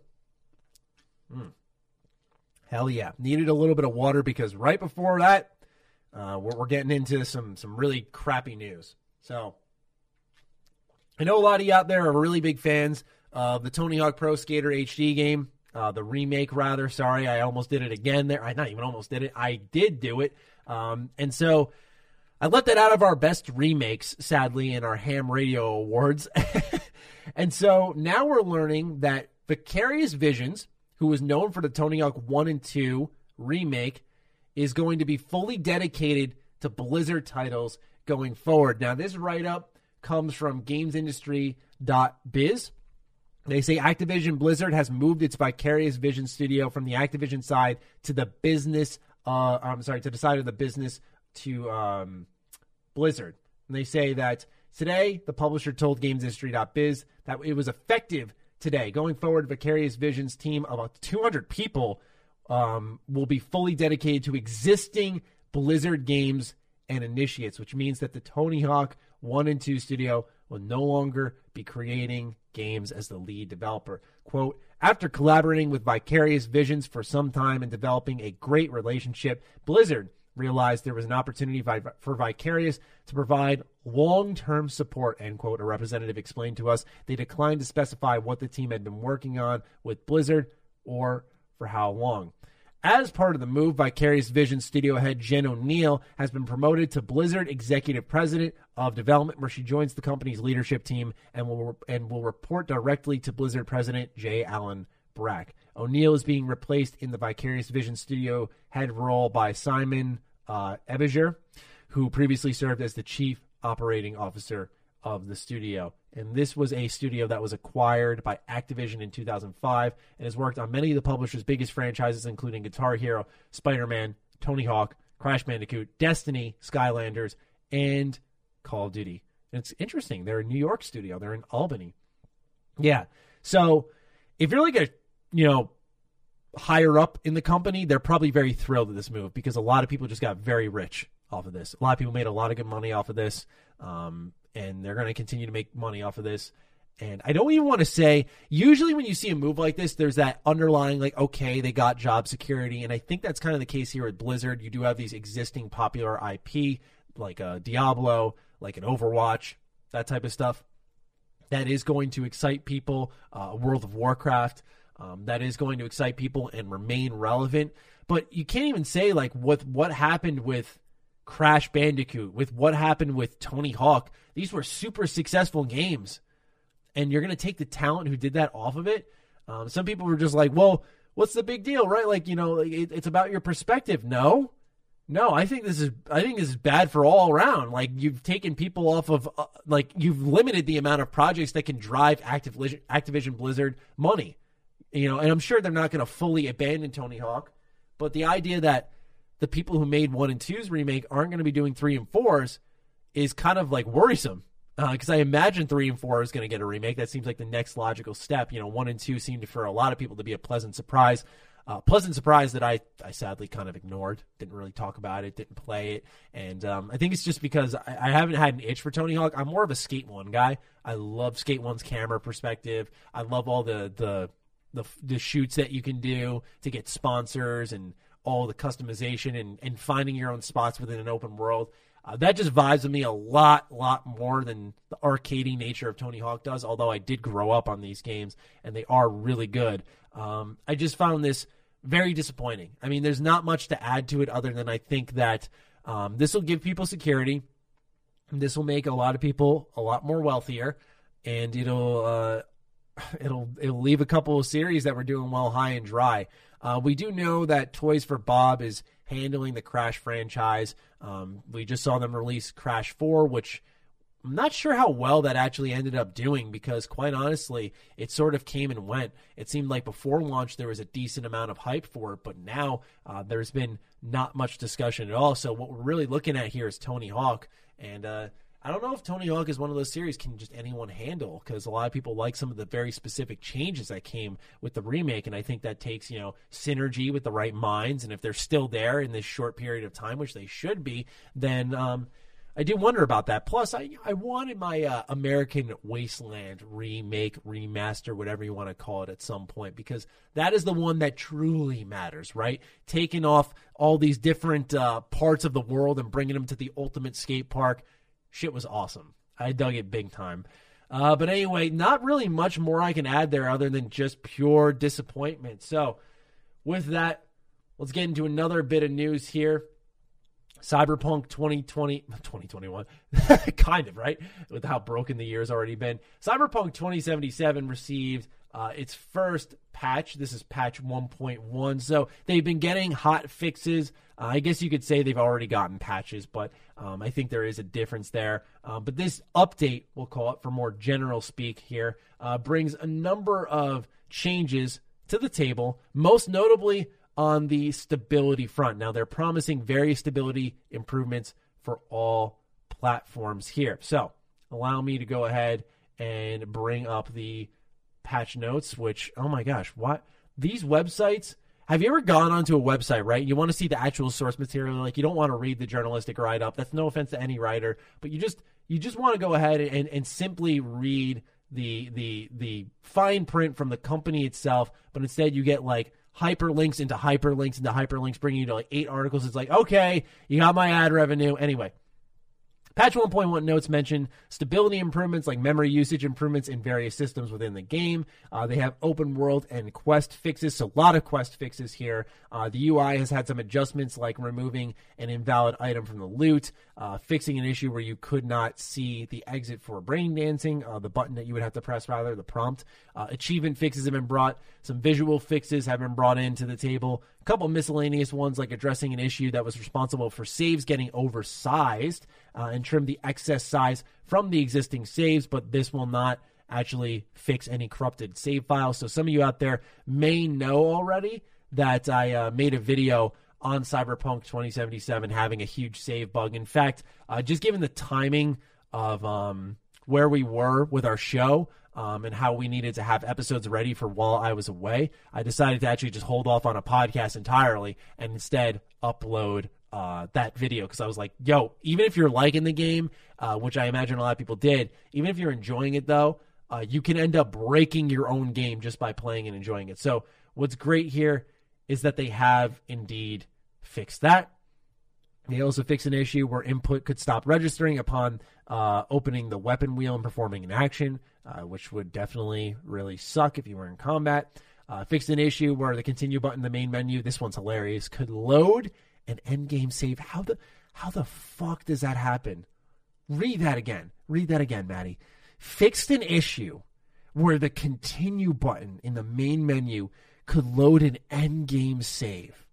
Hell yeah. Needed a little bit of water because right before that, we're getting into some really crappy news. So, I know a lot of you out there are really big fans of the Tony Hawk Pro Skater HD game, the remake, rather. Sorry, I almost did it again there. I not even almost did it. I did do it. And so, I let that out of our best remakes, sadly, in our Ham Radio Awards. And so, now we're learning that Vicarious Visions, who was known for the Tony Hawk 1 and 2 remake, is going to be fully dedicated to Blizzard titles going forward. Now, this write-up comes from GamesIndustry.biz. They say Activision Blizzard has moved its Vicarious Visions studio from the Activision side to the business, to the side of the business to Blizzard. And they say that today, the publisher told GamesIndustry.biz that it was effective today. Going forward, Vicarious Visions team of about 200 people will be fully dedicated to existing Blizzard games and initiates, which means that the Tony Hawk 1 and 2 studio will no longer be creating games as the lead developer. Quote, after collaborating with Vicarious Visions for some time and developing a great relationship, Blizzard realized there was an opportunity for Vicarious to provide long-term support, end quote, a representative explained to us. They declined to specify what the team had been working on with Blizzard or for how long. As part of the move, Vicarious Visions studio head Jen O'Neill has been promoted to Blizzard Executive President of Development, where she joins the company's leadership team and will report directly to Blizzard President J. Allen Brack. O'Neill is being replaced in the Vicarious Visions studio head role by Simon Ebinger, who previously served as the Chief Operating Officer of the studio. And this was a studio that was acquired by Activision in 2005 and has worked on many of the publisher's biggest franchises, including Guitar Hero, Spider-Man, Tony Hawk, Crash Bandicoot, Destiny, Skylanders, and Call of Duty. And it's interesting. They're a New York studio. They're in Albany. Yeah. So if you're like higher up in the company, they're probably very thrilled with this move because a lot of people just got very rich off of this. A lot of people made a lot of good money off of this. And they're going to continue to make money off of this. And I don't even want to say, usually when you see a move like this, there's that underlying, like, okay, they got job security. And I think that's kind of the case here at Blizzard. You do have these existing popular IP, like a Diablo, like an Overwatch, that type of stuff. That is going to excite people. World of Warcraft, that is going to excite people and remain relevant. But you can't even say, like, with what happened with Crash Bandicoot, with what happened with Tony Hawk, these were super successful games. And you're going to take the talent who did that off of it? Some people were just like, well, what's the big deal, right? Like, it's about your perspective. No, I think this is bad for all around. Like, you've taken people off of, you've limited the amount of projects that can drive Activision Blizzard money, and I'm sure they're not going to fully abandon Tony Hawk, but the idea that the people who made 1 and 2's remake aren't going to be doing 3 and 4's is kind of like worrisome. Because I imagine 3 and 4 is going to get a remake. That seems like the next logical step. 1 and 2 seemed for a lot of people to be a pleasant surprise. Pleasant surprise that I sadly kind of ignored. Didn't really talk about it. Didn't play it. And I think it's just because I haven't had an itch for Tony Hawk. I'm more of a Skate 1 guy. I love Skate 1's camera perspective. I love all the shoots that you can do to get sponsors and all the customization and finding your own spots within an open world. That just vibes with me a lot more than the arcadey nature of Tony Hawk does, although I did grow up on these games, and they are really good. I just found this very disappointing. I mean, there's not much to add to it other than I think that this will give people security. This will make a lot of people a lot more wealthier, and it'll leave a couple of series that were doing well high and dry. We do know that Toys for Bob is handling the Crash franchise. We just saw them release Crash 4, which I'm not sure how well that actually ended up doing because, quite honestly, it sort of came and went. It seemed like before launch there was a decent amount of hype for it, but now there's been not much discussion at all. So what we're really looking at here is Tony Hawk, and I don't know if Tony Hawk is one of those series can just anyone handle, because a lot of people like some of the very specific changes that came with the remake, and I think that takes, synergy with the right minds, and if they're still there in this short period of time, which they should be, then I do wonder about that. Plus, I wanted my American Wasteland remake, remaster, whatever you want to call it at some point, because that is the one that truly matters, right? Taking off all these different parts of the world and bringing them to the ultimate skate park. Shit was awesome. I dug it big time. But anyway, not really much more I can add there other than just pure disappointment. So with that, let's get into another bit of news here. Cyberpunk 2021, kind of, right? With how broken the year has already been. Cyberpunk 2077 received its first patch. This is patch 1.1. So they've been getting hot fixes. I guess you could say they've already gotten patches, but I think there is a difference there. But this update, we'll call it for more general speak here, brings a number of changes to the table, most notably on the stability front. Now, they're promising various stability improvements for all platforms here. So allow me to go ahead and bring up the patch notes, which, oh my gosh, what? These websites, have you ever gone onto a website, right? You want to see the actual source material, like you don't want to read the journalistic write-up. That's no offense to any writer, but you just want to go ahead and simply read the fine print from the company itself, but instead you get like hyperlinks into hyperlinks into hyperlinks, bringing you to like 8 articles. It's like, okay, you got my ad revenue. Anyway, patch 1.1 notes mention stability improvements like memory usage improvements in various systems within the game. They have open world and quest fixes, so a lot of quest fixes here. The UI has had some adjustments like removing an invalid item from the loot, fixing an issue where you could not see the exit for brain dancing, the button that you would have to press, rather, the prompt. Achievement fixes have been brought. Some visual fixes have been brought into the table. A couple miscellaneous ones like addressing an issue that was responsible for saves getting oversized and trim the excess size from the existing saves, but this will not actually fix any corrupted save files. So some of you out there may know already that I made a video on Cyberpunk 2077 having a huge save bug. In fact, just given the timing of where we were with our show and how we needed to have episodes ready for while I was away, I decided to actually just hold off on a podcast entirely and instead upload that video, because I was like, yo, even if you're liking the game, which I imagine a lot of people did, even if you're enjoying it though, you can end up breaking your own game just by playing and enjoying it. So what's great here is that they have indeed fixed that. They also fixed an issue where input could stop registering upon opening the weapon wheel and performing an action, which would definitely really suck if you were in combat. Fixed an issue where the continue button in the main menu, this one's hilarious, could load an endgame save. How the fuck does that happen? Read that again, Maddie. Fixed an issue where the continue button in the main menu could load an endgame save.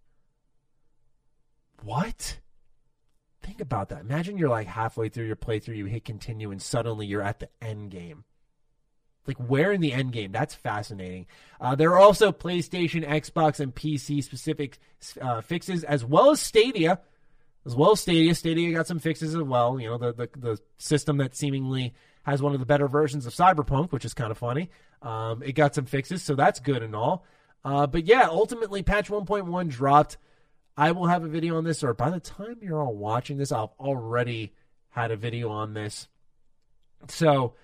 What? Think about that. Imagine you're like halfway through your playthrough, you hit continue, and suddenly you're at the end game. Like, where in the end game? That's fascinating. There are also PlayStation, Xbox, and PC specific fixes, as well as Stadia. Stadia got some fixes as well. You know, the system that seemingly has one of the better versions of Cyberpunk, which is kind of funny. It got some fixes, so that's good and all. But yeah, ultimately, patch 1.1 dropped. I will have a video on this, or by the time you're all watching this, I've already had a video on this. So,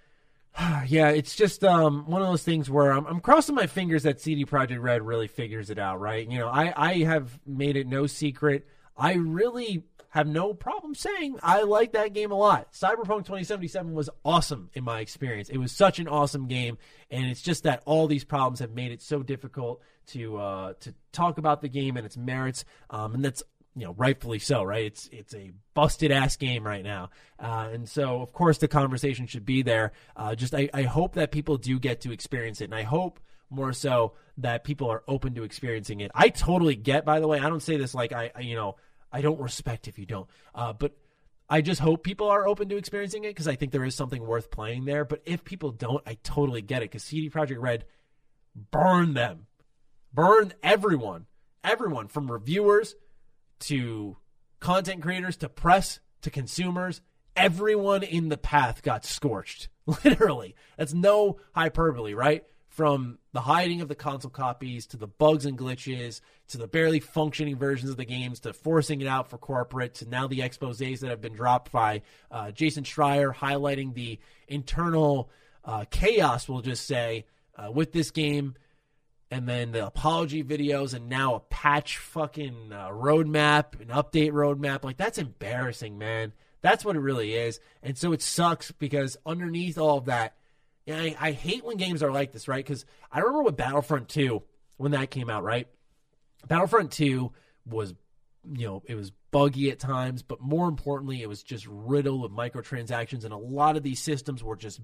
yeah, it's just one of those things where I'm crossing my fingers that CD Projekt Red really figures it out, right? You know, I have made it no secret. I really have no problem saying I like that game a lot. Cyberpunk 2077 was awesome in my experience. It was such an awesome game, and it's just that all these problems have made it so difficult to talk about the game and its merits, and that's, you know, rightfully so, right? It's a busted ass game right now, and so of course the conversation should be there. I hope that people do get to experience it, and I hope more so that people are open to experiencing it. I totally get, by the way, I don't say this like I don't respect if you don't, but I just hope people are open to experiencing it because I think there is something worth playing there. But if people don't, I totally get it because CD Projekt Red burned them, burned everyone from reviewers to content creators, to press, to consumers. Everyone in the path got scorched. Literally. That's no hyperbole, right? From the hiding of the console copies, to the bugs and glitches, to the barely functioning versions of the games, to forcing it out for corporate, to now the exposés that have been dropped by Jason Schreier highlighting the internal chaos, we'll just say, with this game. And then the apology videos, and now a patch fucking roadmap, an update roadmap. Like, that's embarrassing, man. That's what it really is. And so it sucks because underneath all of that, and I hate when games are like this, right? Because I remember with Battlefront 2, when that came out, right? Battlefront 2 was, you know, it was buggy at times, but more importantly, it was just riddled with microtransactions, and a lot of these systems were just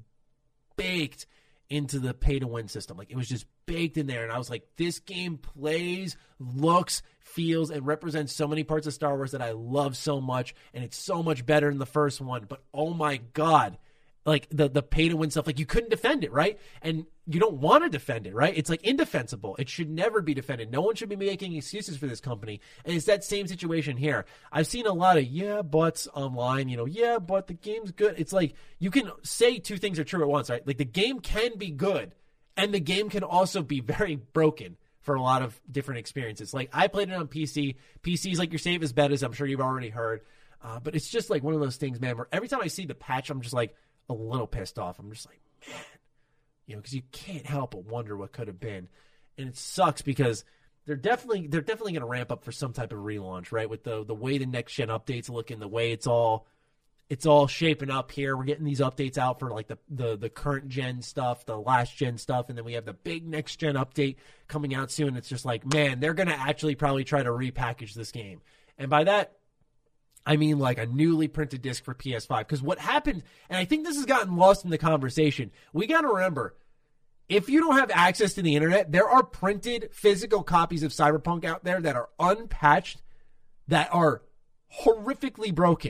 baked into the pay-to-win system. Like, it was just baked in there, and I was like, this game plays, looks, feels, and represents so many parts of Star Wars that I love so much, and it's so much better than the first one, but oh my God, like, the pay-to-win stuff, like, you couldn't defend it, right? And you don't want to defend it, right? It's, like, indefensible. It should never be defended. No one should be making excuses for this company, and it's that same situation here. I've seen a lot of yeah buts online, you know, yeah, but the game's good. It's like, you can say two things are true at once, right? Like, the game can be good, and the game can also be very broken for a lot of different experiences. Like, I played it on PC. PC's like your safest bet, as I'm sure you've already heard. But it's just, like, one of those things, man, where every time I see the patch, I'm just, like, a little pissed off. I'm just like, man, you know, because you can't help but wonder what could have been, and it sucks because they're definitely going to ramp up for some type of relaunch, right? With the way the next gen updates look and the way it's all shaping up here. We're getting these updates out for like the current gen stuff, the last gen stuff, and then we have the big next gen update coming out soon. It's just like, man, they're going to actually probably try to repackage this game, and by that, I mean like a newly printed disc for PS5. Because what happened, and I think this has gotten lost in the conversation, we got to remember, if you don't have access to the internet, there are printed physical copies of Cyberpunk out there that are unpatched, that are horrifically broken.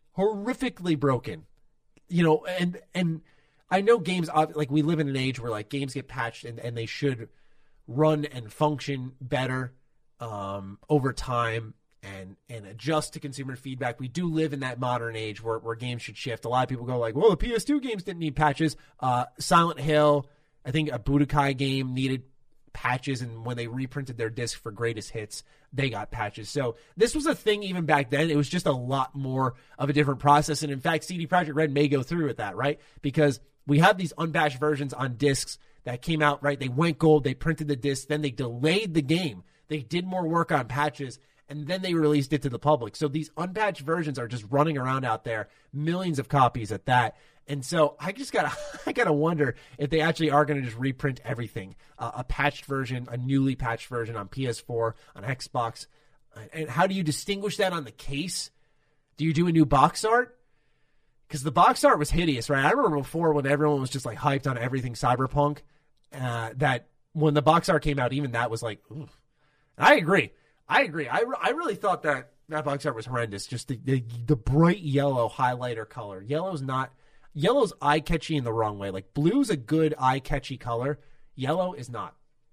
You know, and I know games, like, we live in an age where, like, games get patched and they should run and function better over time. And adjust to consumer feedback. We do live in that modern age where games should shift. A lot of people go like, well, the PS2 games didn't need patches. Silent Hill, I think a Budokai game needed patches, and when they reprinted their disc for Greatest Hits, they got patches. So this was a thing even back then. It was just a lot more of a different process. And in fact, CD Projekt Red may go through with that, right? Because we have these unpatched versions on discs that came out, right? They went gold, they printed the disc, then they delayed the game. They did more work on patches, and then they released it to the public. So these unpatched versions are just running around out there, millions of copies at that. And so I gotta wonder if they actually are going to just reprint everything, a patched version, a newly patched version on PS4, on Xbox. And how do you distinguish that on the case? Do you do a new box art? Because the box art was hideous, right? I remember before when everyone was just like hyped on everything Cyberpunk, that when the box art came out, even that was like, ooh. I agree. I really thought that box art was horrendous. Just the bright yellow highlighter color. Yellow's eye-catchy in the wrong way. Like, blue's a good eye-catchy color. Yellow is not.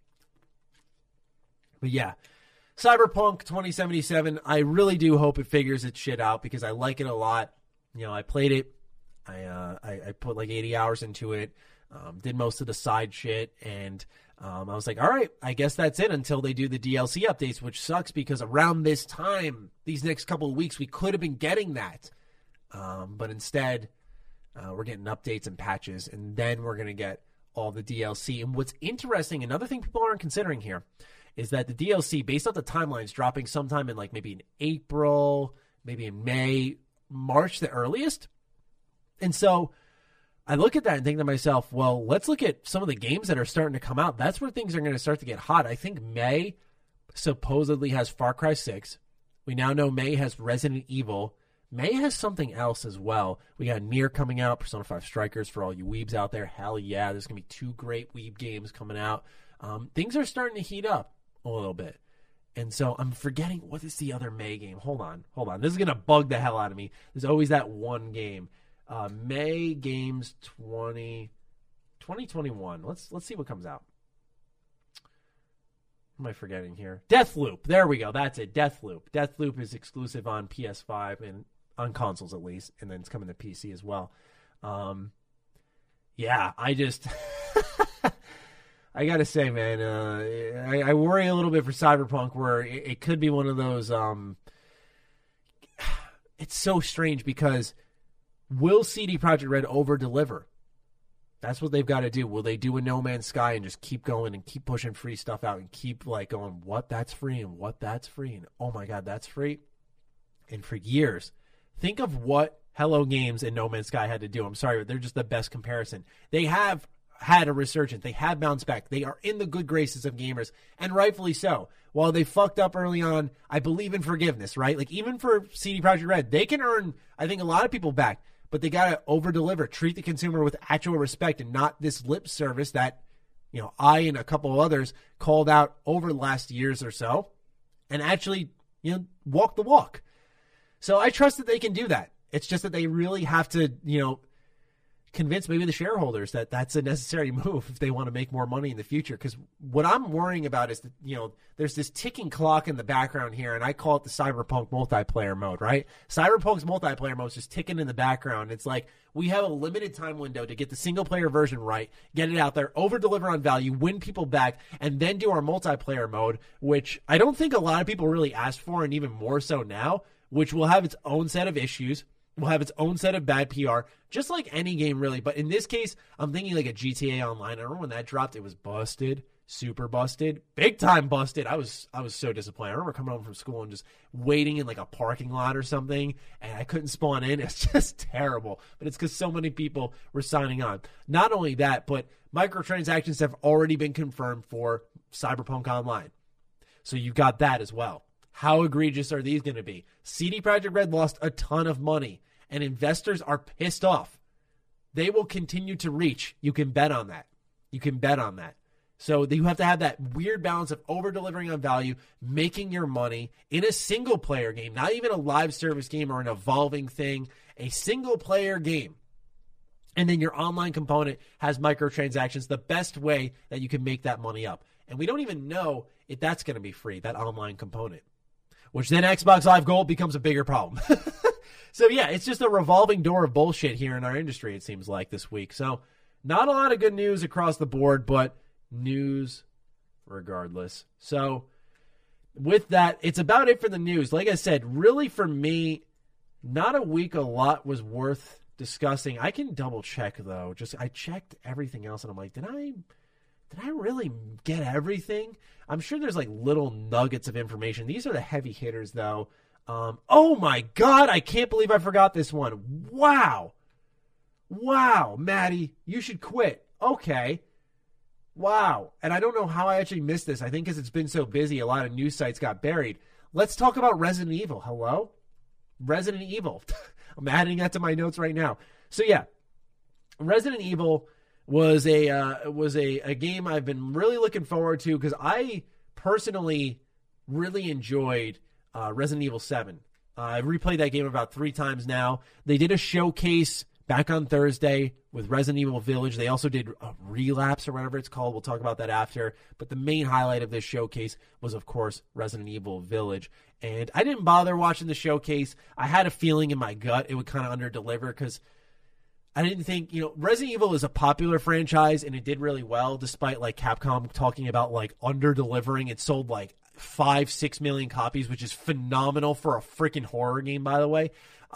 But yeah, Cyberpunk 2077, I really do hope it figures its shit out because I like it a lot. You know, I played it. I put like 80 hours into it, did most of the side shit, and I was like, all right, I guess that's it until they do the DLC updates, which sucks because around this time, these next couple of weeks, we could have been getting that. But instead, we're getting updates and patches, and then we're going to get all the DLC. And what's interesting, another thing people aren't considering here, is that the DLC, based off the timelines, dropping sometime in like maybe in April, maybe in May, March the earliest. And so I look at that and think to myself, well, let's look at some of the games that are starting to come out. That's where things are going to start to get hot. I think May supposedly has Far Cry 6. We now know May has Resident Evil. May has something else as well. We got Nier coming out, Persona 5 Strikers for all you weebs out there. Hell yeah, there's going to be 2 great weeb games coming out. Things are starting to heat up a little bit. And so I'm forgetting, what is the other May game? Hold on. This is going to bug the hell out of me. There's always that one game. May games 2021. Let's see what comes out. What am I forgetting here? Deathloop. There we go. That's it. Deathloop. Deathloop is exclusive on PS5 and on consoles at least, and then it's coming to PC as well. Yeah, I just I gotta say, man, I worry a little bit for Cyberpunk, where it could be one of those. It's so strange because will CD Projekt Red over-deliver? That's what they've got to do. Will they do a No Man's Sky and just keep going and keep pushing free stuff out and keep like going, what, that's free, and what, that's free, and oh my God, that's free? And for years, think of what Hello Games and No Man's Sky had to do. I'm sorry, but they're just the best comparison. They have had a resurgence. They have bounced back. They are in the good graces of gamers, and rightfully so. While they fucked up early on, I believe in forgiveness, right? Like, even for CD Projekt Red, they can earn, I think, a lot of people back, but they got to over-deliver, treat the consumer with actual respect and not this lip service that, you know, I and a couple of others called out over the last years or so, and actually, you know, walk the walk. So I trust that they can do that. It's just that they really have to, you know, convince maybe the shareholders that that's a necessary move if they want to make more money in the future. Because what I'm worrying about is that, you know, there's this ticking clock in the background here, and I call it the Cyberpunk multiplayer mode, right? Cyberpunk's multiplayer mode is just ticking in the background. It's like we have a limited time window to get the single-player version right, get it out there, over-deliver on value, win people back, and then do our multiplayer mode, which I don't think a lot of people really asked for, and even more so now, which will have its own set of issues. Will have its own set of bad PR, just like any game, really. But in this case, I'm thinking like a GTA Online. I remember when that dropped, it was busted, super busted, big time busted. I was so disappointed. I remember coming home from school and just waiting in like a parking lot or something, and I couldn't spawn in. It's just terrible. But it's because so many people were signing on. Not only that, but microtransactions have already been confirmed for Cyberpunk Online. So you've got that as well. How egregious are these going to be? CD Projekt Red lost a ton of money, and investors are pissed off. They will continue to reach. You can bet on that. So you have to have that weird balance of over-delivering on value, making your money in a single-player game, not even a live service game or an evolving thing, a single-player game. And then your online component has microtransactions, the best way that you can make that money up. And we don't even know if that's going to be free, that online component. Which then Xbox Live Gold becomes a bigger problem. So yeah, it's just a revolving door of bullshit here in our industry, it seems like, this week. So not a lot of good news across the board, but news regardless. So with that, it's about it for the news. Like I said, really for me, not a week a lot was worth discussing. I can double check though. I checked everything else and I'm like, did I really get everything? I'm sure there's like little nuggets of information. These are the heavy hitters though. Oh my God, I can't believe I forgot this one. Wow, Maddie, you should quit. Okay. Wow. And I don't know how I actually missed this. I think because it's been so busy, a lot of news sites got buried. Let's talk about Resident Evil. Hello? Resident Evil. I'm adding that to my notes right now. So yeah, Resident Evil was a game I've been really looking forward to because I personally really enjoyed Resident Evil 7. I've replayed that game about 3 times now. They did a showcase back on Thursday with Resident Evil Village. They also did a Relapse or whatever it's called. We'll talk about that after. But the main highlight of this showcase was, of course, Resident Evil Village. And I didn't bother watching the showcase. I had a feeling in my gut it would kind of underdeliver because I didn't think, Resident Evil is a popular franchise and it did really well despite like Capcom talking about like under-delivering. It sold like 5-6 million copies, which is phenomenal for a freaking horror game, by the way.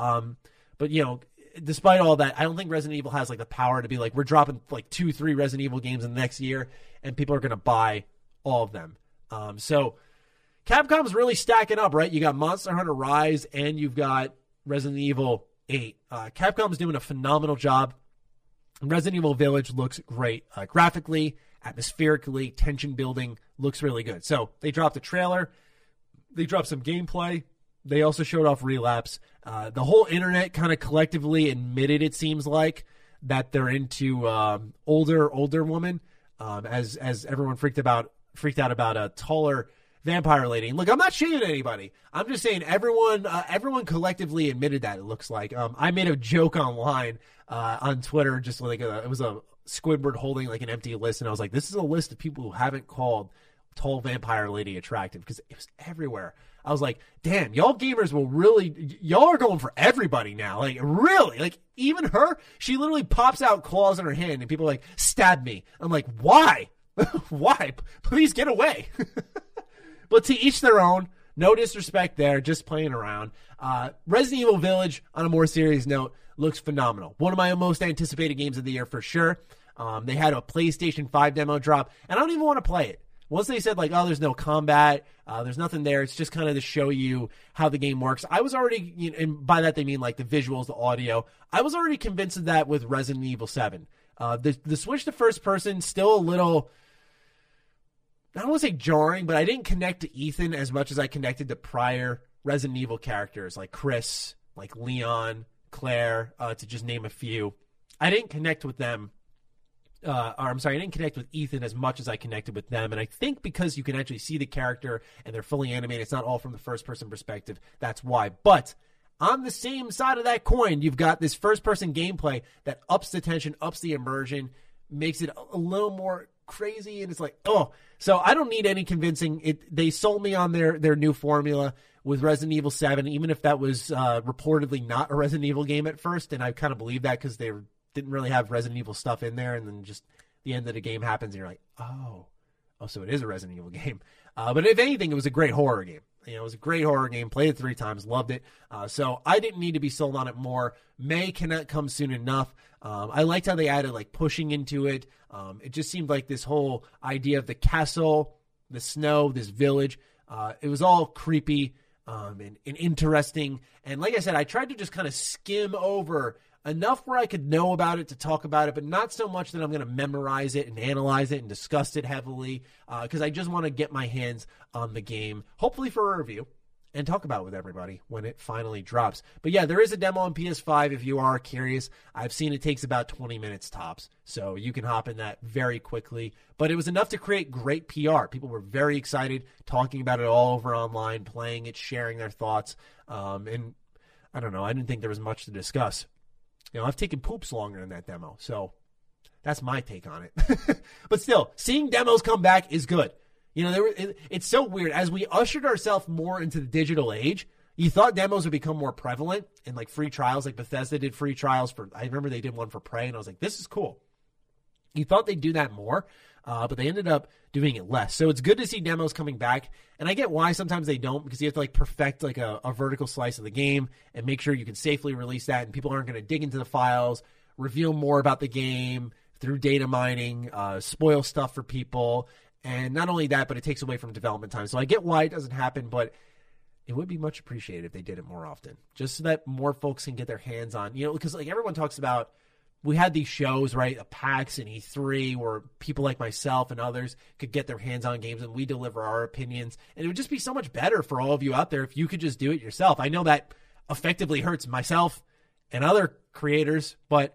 But despite all that, I don't think Resident Evil has like the power to be like, we're dropping like 2-3 Resident Evil games in the next year and people are going to buy all of them. So Capcom's really stacking up, right? You got Monster Hunter Rise and you've got Resident Evil 8. Capcom's doing a phenomenal job. Resident Evil Village looks great. Graphically, atmospherically, tension building, looks really good. So they dropped a trailer. They dropped some gameplay. They also showed off Relapse. The whole internet kind of collectively admitted, it seems like, that they're into older woman, as everyone freaked out about a taller vampire lady. And look, I'm not shaming anybody. I'm just saying everyone collectively admitted that, it looks like. I made a joke online on Twitter, just like it was a Squidward holding like an empty list, and I was like, this is a list of people who haven't called tall vampire lady attractive, because it was everywhere. I was like, damn, y'all gamers y'all are going for everybody now. Like, really? Like, even her? She literally pops out claws in her hand, and people are like, stab me. I'm like, why? Why? Please get away. But to each their own. No disrespect there, just playing around. Resident Evil Village, on a more serious note, looks phenomenal. One of my most anticipated games of the year for sure. They had a PlayStation 5 demo drop, and I don't even want to play it. Once they said, like, oh, there's no combat, there's nothing there, it's just kind of to show you how the game works. I was already, and by that they mean, like, the visuals, the audio. I was already convinced of that with Resident Evil 7. The switch to first person, still a little, I don't want to say jarring, but I didn't connect to Ethan as much as I connected to prior Resident Evil characters, like Chris, like Leon, Claire, to just name a few. I didn't connect with them. I didn't connect with Ethan as much as I connected with them. And I think because you can actually see the character and they're fully animated, it's not all from the first-person perspective. That's why. But on the same side of that coin, you've got this first-person gameplay that ups the tension, ups the immersion, makes it a little more crazy, and it's like, oh. So I don't need any convincing. They sold me on their new formula with Resident Evil 7, even if that was reportedly not a Resident Evil game at first, and I kind of believe that because they didn't really have Resident Evil stuff in there, and then just the end of the game happens, and you're like, oh, so it is a Resident Evil game. But if anything, it was a great horror game. It was a great horror game. Played it 3 times, loved it. So I didn't need to be sold on it more. May cannot come soon enough. I liked how they added like pushing into it. It just seemed like this whole idea of the castle, the snow, this village. It was all creepy and interesting. And like I said, I tried to just kind of skim over enough where I could know about it to talk about it, but not so much that I'm going to memorize it and analyze it and discuss it heavily, because I just want to get my hands on the game, hopefully for a review, and talk about it with everybody when it finally drops. But yeah, there is a demo on PS5 if you are curious. I've seen it takes about 20 minutes tops, so you can hop in that very quickly. But it was enough to create great PR. People were very excited, talking about it all over online, playing it, sharing their thoughts. And I don't know, I didn't think there was much to discuss. I've taken poops longer in that demo, so that's my take on it. But still, seeing demos come back is good. It's so weird. As we ushered ourselves more into the digital age, you thought demos would become more prevalent and like free trials, like Bethesda did free trials I remember they did one for Prey, and I was like, this is cool. You thought they'd do that more, but they ended up doing it less. So it's good to see demos coming back, and I get why sometimes they don't, because you have to like perfect like a vertical slice of the game and make sure you can safely release that, and people aren't going to dig into the files, reveal more about the game through data mining, spoil stuff for people. And not only that, but it takes away from development time. So I get why it doesn't happen, but it would be much appreciated if they did it more often, just so that more folks can get their hands on, because like everyone talks about, we had these shows, right, PAX and E3, where people like myself and others could get their hands on games and we deliver our opinions. And it would just be so much better for all of you out there if you could just do it yourself. I know that effectively hurts myself and other creators, but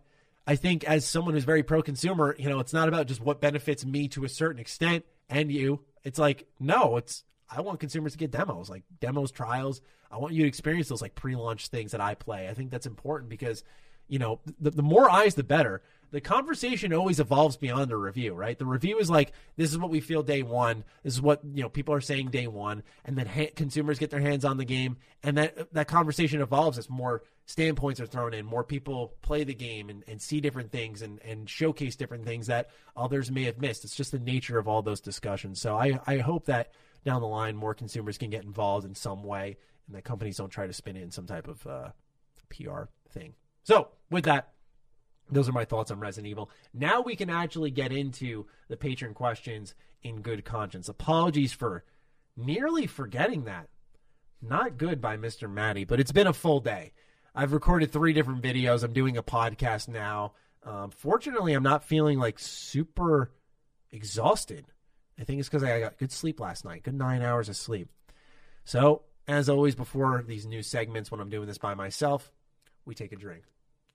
I think as someone who's very pro-consumer, it's not about just what benefits me to a certain extent and you. It's like, no, I want consumers to get demos, like demos, trials. I want you to experience those like pre-launch things that I play. I think that's important because, the more eyes, the better. The conversation always evolves beyond a review, right? The review is like, this is what we feel day one. This is what, people are saying day one. And then consumers get their hands on the game. And that conversation evolves as more standpoints are thrown in, more people play the game and see different things and showcase different things that others may have missed. It's just the nature of all those discussions. So I hope that down the line, more consumers can get involved in some way and that companies don't try to spin it in some type of PR thing. So with that, those are my thoughts on Resident Evil. Now we can actually get into the patron questions in good conscience. Apologies for nearly forgetting that. Not good by Mr. Matty, but it's been a full day. I've recorded 3 different videos. I'm doing a podcast now. Fortunately, I'm not feeling like super exhausted. I think it's because I got good sleep last night, good 9 hours of sleep. So, as always, before these new segments, when I'm doing this by myself, we take a drink.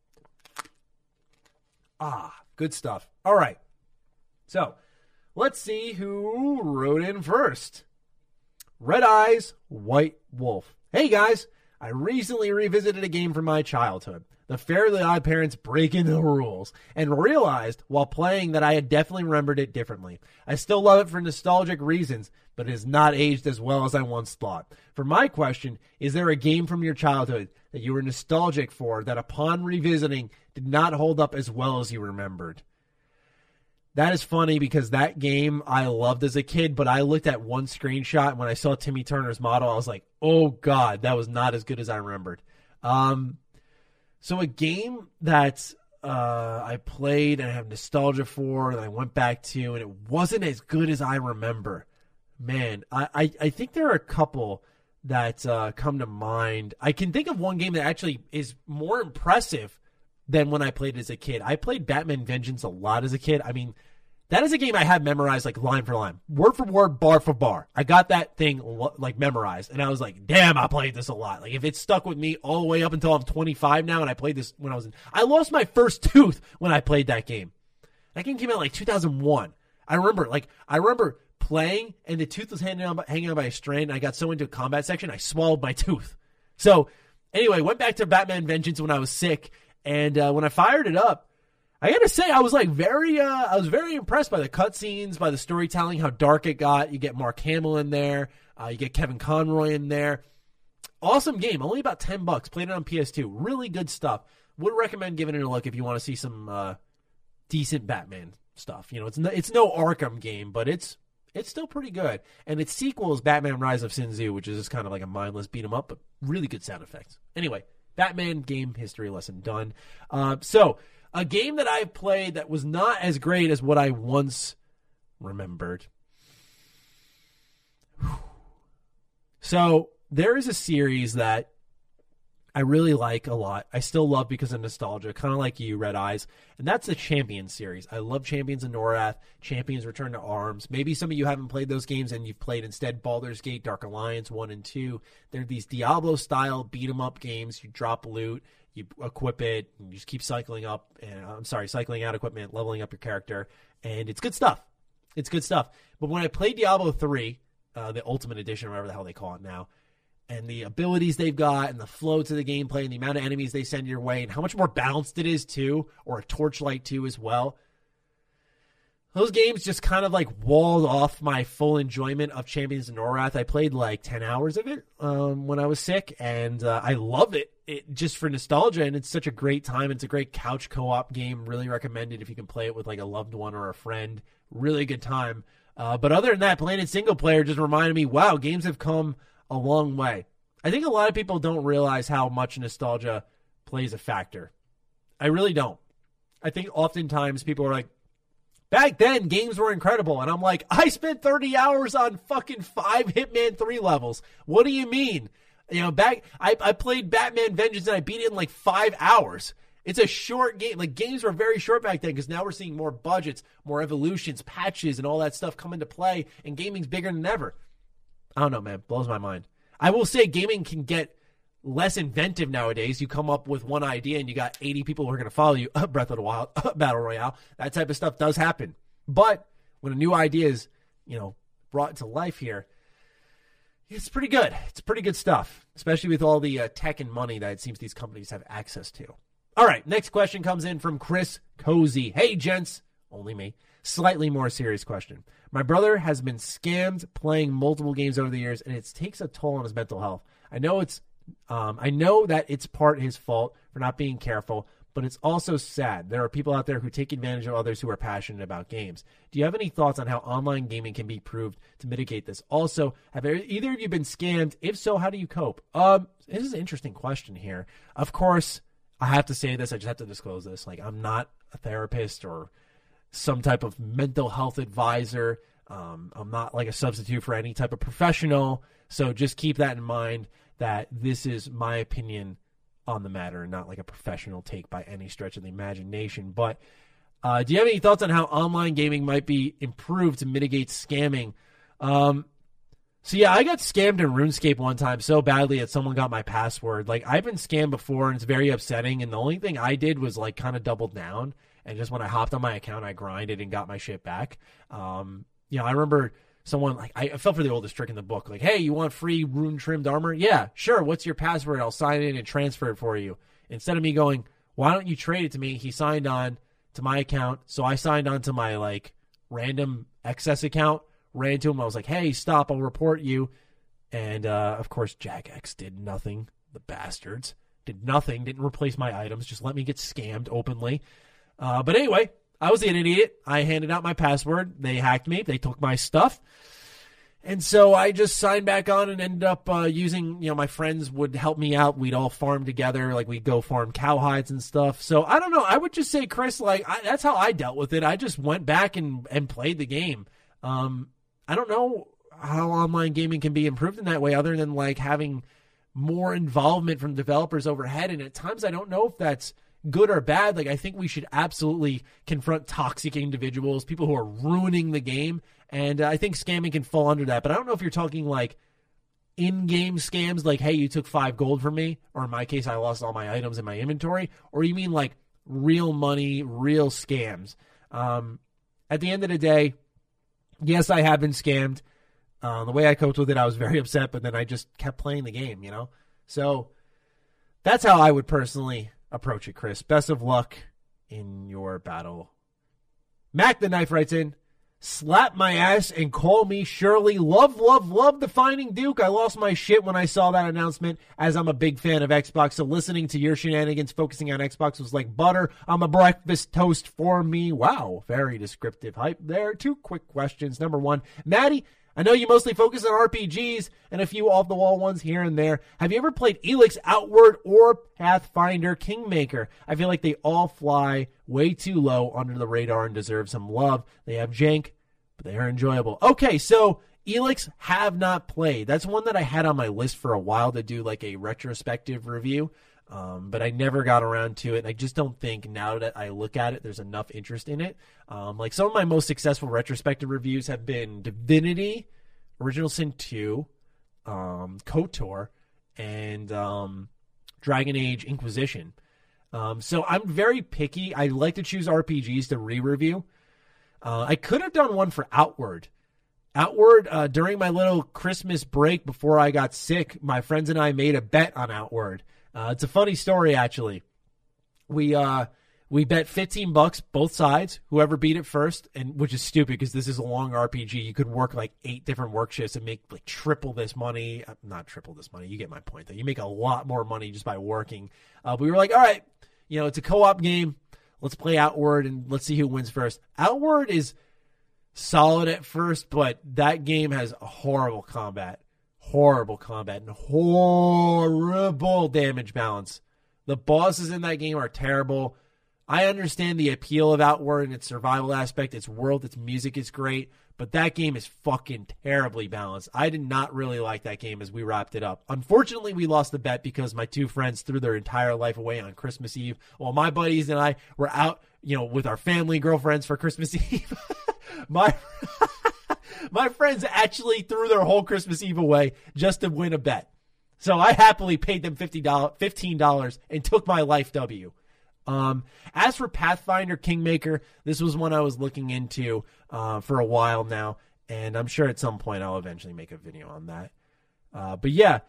Good stuff. All right. So, let's see who wrote in first. Red Eyes, White Wolf. Hey, guys. I recently revisited a game from my childhood, The Fairly Odd Parents Breaking the Rules, and realized while playing that I had definitely remembered it differently. I still love it for nostalgic reasons, but it has not aged as well as I once thought. For my question, is there a game from your childhood that you were nostalgic for that upon revisiting did not hold up as well as you remembered? That is funny because that game I loved as a kid, but I looked at one screenshot and when I saw Timmy Turner's model, I was like, oh God, that was not as good as I remembered. So a game that I played and I have nostalgia for that I went back to and it wasn't as good as I remember. Man, I think there are a couple that come to mind. I can think of one game that actually is more impressive than when I played as a kid. I played Batman Vengeance a lot as a kid. I mean, that is a game I had memorized like line for line, word for word, bar for bar. I got that thing like memorized, and I was like, damn, I played this a lot. Like if it stuck with me all the way up until I'm 25 now, and I played this when I lost my first tooth when I played that game. That game came out like 2001. I remember playing, and the tooth was hanging out by a strand, and I got so into a combat section, I swallowed my tooth. So anyway, went back to Batman Vengeance when I was sick. And when I fired it up, I got to say, I was like I was very impressed by the cutscenes, by the storytelling, how dark it got. You get Mark Hamill in there. You get Kevin Conroy in there. Awesome game. Only about $10. Played it on PS2. Really good stuff. Would recommend giving it a look if you want to see some decent Batman stuff. It's no Arkham game, but it's still pretty good. And its sequel is Batman Rise of Sin Tzu, which is just kind of like a mindless beat 'em up, but really good sound effects. Anyway. Batman game history lesson done. So, a game that I've played that was not as great as what I once remembered. So, there is a series that I really like a lot. I still love because of nostalgia, kind of like you, Red Eyes. And that's the Champions series. I love Champions of Norath, Champions Return to Arms. Maybe some of you haven't played those games and you've played instead Baldur's Gate, Dark Alliance 1 and 2. They're these Diablo-style beat-em-up games. You drop loot, you equip it, and you just keep cycling out equipment, leveling up your character. And it's good stuff. It's good stuff. But when I played Diablo 3, the Ultimate Edition, whatever the hell they call it now, and the abilities they've got and the flow to the gameplay and the amount of enemies they send your way and how much more balanced it is too, or a Torchlight 2 as well. Those games just kind of like walled off my full enjoyment of Champions of Norath. I played like 10 hours of it when I was sick, and I love it just for nostalgia, and it's such a great time. It's a great couch co-op game. Really recommend it if you can play it with like a loved one or a friend. Really good time. But other than that, playing it single player just reminded me, wow, games have come a long way. I think a lot of people don't realize how much nostalgia plays a factor. I really don't. I think oftentimes people are like, back then games were incredible. And I'm like, I spent 30 hours on fucking 5 Hitman 3 levels. What do you mean? I played Batman Vengeance and I beat it in like 5 hours. It's a short game. Like games were very short back then because now we're seeing more budgets, more evolutions, patches, and all that stuff come into play. And gaming's bigger than ever. I don't know, man. Blows my mind. I will say gaming can get less inventive nowadays. You come up with one idea and you got 80 people who are going to follow you. Breath of the Wild, Battle Royale. That type of stuff does happen. But when a new idea is, brought to life here, it's pretty good. It's pretty good stuff, especially with all the tech and money that it seems these companies have access to. All right, next question comes in from Chris Cozy. Hey, gents. Only me. Slightly more serious question. My brother has been scammed playing multiple games over the years, and it takes a toll on his mental health. I know that it's part his fault for not being careful, but it's also sad. There are people out there who take advantage of others who are passionate about games. Do you have any thoughts on how online gaming can be improved to mitigate this? Also, have either of you been scammed? If so, how do you cope? This is an interesting question here. Of course, I have to say this. I just have to disclose this. Like, I'm not a therapist or some type of mental health advisor. I'm not like a substitute for any type of professional. So just keep that in mind, that this is my opinion on the matter, not like a professional take by any stretch of the imagination. But do you have any thoughts on how online gaming might be improved to mitigate scamming? So yeah, I got scammed in RuneScape one time so badly that someone got my password. Like, I've been scammed before, and it's very upsetting. And the only thing I did was like kind of double down, and just when I hopped on my account, I grinded and got my shit back. I remember someone, like, I fell for the oldest trick in the book. Like, hey, you want free rune trimmed armor? Yeah, sure. What's your password? I'll sign in and transfer it for you. Instead of me going, why don't you trade it to me? He signed on to my account. So I signed on to my like random excess account, ran to him. I was like, hey, stop. I'll report you. And of course, Jagex did nothing. The bastards did nothing. Didn't replace my items. Just let me get scammed openly. But anyway, I was an idiot. I handed out my password. They hacked me. They took my stuff. And so I just signed back on and ended up using, my friends would help me out. We'd all farm together. Like, we'd go farm cowhides and stuff. So I don't know. I would just say, Chris, that's how I dealt with it. I just went back and played the game. I don't know how online gaming can be improved in that way, other than like having more involvement from developers overhead. And at times I don't know if that's good or bad. Like, I think we should absolutely confront toxic individuals, people who are ruining the game. And I think scamming can fall under that. But I don't know if you're talking like in-game scams, like, hey, you took 5 gold from me, or in my case, I lost all my items in my inventory, or you mean like real money, real scams. At the end of the day, yes, I have been scammed. The way I coped with it, I was very upset, but then I just kept playing the game, So that's how I would personally approach it, Chris. Best of luck in your battle. Mac the Knife writes in, slap my ass and call me Shirley. Love, love, love the Finding Duke. I lost my shit when I saw that announcement, as I'm a big fan of Xbox. So listening to your shenanigans focusing on Xbox was like butter on a breakfast toast for me. Wow, very descriptive hype there. 2 quick questions. Number 1, Maddie, I know you mostly focus on RPGs and a few off-the-wall ones here and there. Have you ever played Elix Outward or Pathfinder Kingmaker? I feel like they all fly way too low under the radar and deserve some love. They have jank, but they are enjoyable. Okay, so Elix have not played. That's one that I had on my list for a while to do like a retrospective review, but I never got around to it. And I just don't think now that I look at it, there's enough interest in it. Like some of my most successful retrospective reviews have been Divinity, Original Sin 2, KOTOR, and Dragon Age Inquisition. So I'm very picky. I like to choose RPGs to re-review. I could have done one for Outward. During my little Christmas break before I got sick, my friends and I made a bet on Outward. It's a funny story, actually. We bet $15 both sides, whoever beat it first, and which is stupid because this is a long RPG. You could work like 8 different work shifts and make like triple this money. Not triple this money. You get my point, though. You make a lot more money just by working. We were like, all right, it's a co-op game. Let's play Outward and let's see who wins first. Outward is solid at first, but that game has horrible combat, and horrible damage balance. The bosses in that game are terrible. I understand the appeal of Outward and its survival aspect, its world, its music is great, but that game is fucking terribly balanced. I did not really like that game as we wrapped it up. Unfortunately, we lost the bet because my 2 friends threw their entire life away on Christmas Eve, while my buddies and I were out, with our family, girlfriends for Christmas Eve. My friends actually threw their whole Christmas Eve away just to win a bet. So I happily paid them $15 and took my life W. As for Pathfinder Kingmaker, this was one I was looking into for a while now, and I'm sure at some point I'll eventually make a video on that. But yeah,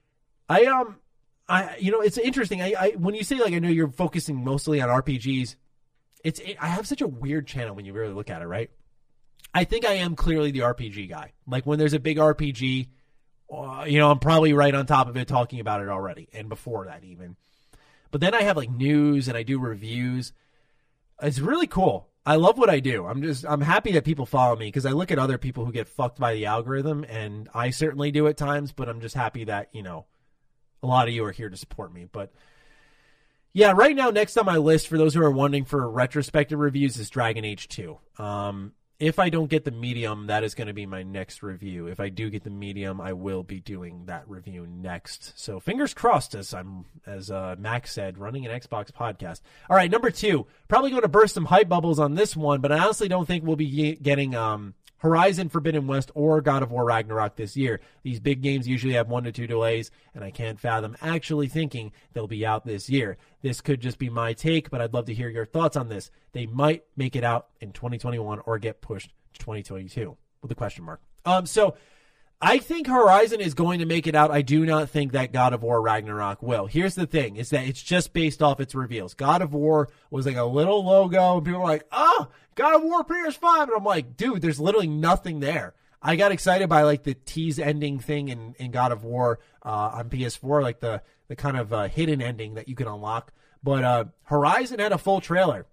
it's interesting. When you say, like, I know you're focusing mostly on RPGs, I have such a weird channel when you really look at it, right? I think I am clearly the RPG guy. Like, when there's a big RPG, I'm probably right on top of it talking about it already, and before that even. But then I have, like, news and I do reviews. It's really cool. I love what I do. I'm happy that people follow me because I look at other people who get fucked by the algorithm, and I certainly do at times, but I'm just happy that, a lot of you are here to support me. But yeah, right now, next on my list for those who are wondering for retrospective reviews is Dragon Age 2. If I don't get the medium, that is going to be my next review. If I do get the medium, I will be doing that review next. So fingers crossed, as Max said, running an Xbox podcast. All right, number 2. Probably going to burst some hype bubbles on this one, but I honestly don't think we'll be getting Horizon Forbidden West or God of War Ragnarok this year. These big games usually have 1 to 2 delays, and I can't fathom actually thinking they'll be out this year. This could just be my take, but I'd love to hear your thoughts on this. They might make it out in 2021 or get pushed to 2022 with a question mark. So I think Horizon is going to make it out. I do not think that God of War Ragnarok will. Here's the thing, is that it's just based off its reveals. God of War was like a little logo, and people were like, oh, God of War PS5. And I'm like, dude, there's literally nothing there. I got excited by, like, the tease ending thing in God of War on PS4, like the kind of hidden ending that you can unlock. But Horizon had a full trailer.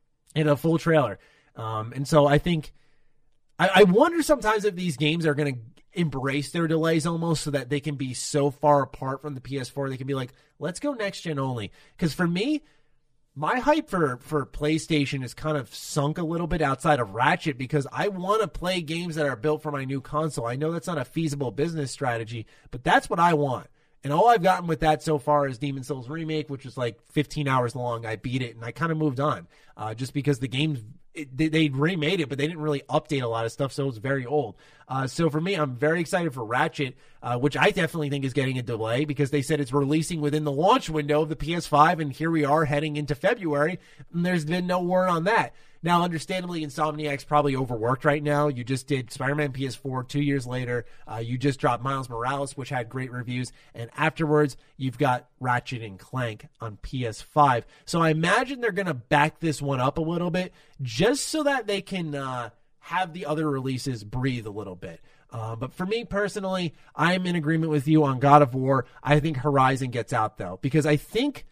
And so I think, I wonder sometimes if these games are going to embrace their delays almost so that they can be so far apart from the PS4. They can be like, let's go next gen only. Because for me, my hype for PlayStation is kind of sunk a little bit outside of Ratchet because I want to play games that are built for my new console. I know that's not a feasible business strategy, but that's what I want. And all I've gotten with that so far is Demon's Souls Remake, which was like 15 hours long. I beat it, and I kind of moved on just because the game's they remade it, but they didn't really update a lot of stuff, so it's very old. So for me, I'm very excited for Ratchet, which I definitely think is getting a delay because they said it's releasing within the launch window of the PS5, and here we are heading into February, and there's been no word on that. Now, understandably, Insomniac's probably overworked right now. You just did Spider-Man PS4 2 years later. You just dropped Miles Morales, which had great reviews. And afterwards, you've got Ratchet and Clank on PS5. So I imagine they're going to back this one up a little bit just so that they can have the other releases breathe a little bit. But for me personally, I'm in agreement with you on God of War. I think Horizon gets out, though, because I think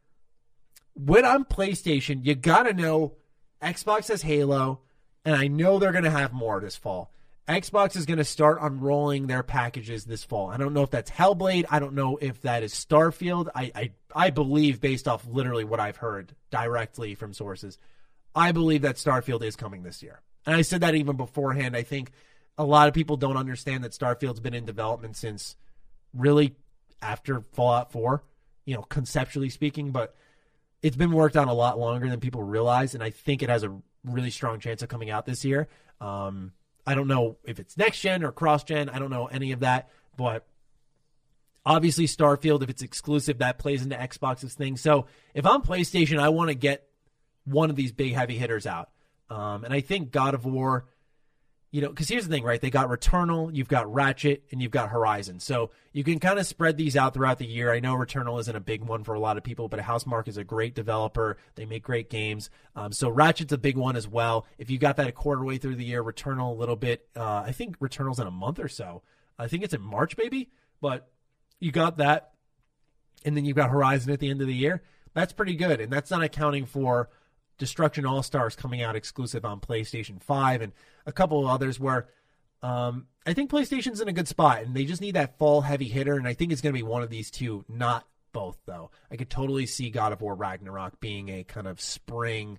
when I'm PlayStation, you got to know Xbox has Halo, and I know they're going to have more this fall. Xbox is going to start unrolling their packages this fall. I don't know if that's Hellblade. I don't know if that is Starfield. I believe, based off literally what I've heard directly from sources, I believe that Starfield is coming this year. And I said that even beforehand. I think a lot of people don't understand that Starfield's been in development since really after Fallout 4, conceptually speaking, but it's been worked on a lot longer than people realize, and I think it has a really strong chance of coming out this year. I don't know if it's next-gen or cross-gen. I don't know any of that, but obviously Starfield, if it's exclusive, that plays into Xbox's thing. So if I'm PlayStation, I want to get one of these big heavy hitters out. And I think God of War, because here's the thing, right? They got Returnal, you've got Ratchet, and you've got Horizon. So you can kind of spread these out throughout the year. I know Returnal isn't a big one for a lot of people, but Housemarque is a great developer. They make great games. So Ratchet's a big one as well. If you got that a quarter way through the year, Returnal a little bit. I think Returnal's in a month or so. I think it's in March maybe, but you got that. And then you've got Horizon at the end of the year. That's pretty good, and that's not accounting for Destruction All-Stars coming out exclusive on PlayStation 5 and a couple of others where I think PlayStation's in a good spot, and they just need that fall heavy hitter, and I think it's going to be one of these two, not both, though. I could totally see God of War Ragnarok being a kind of spring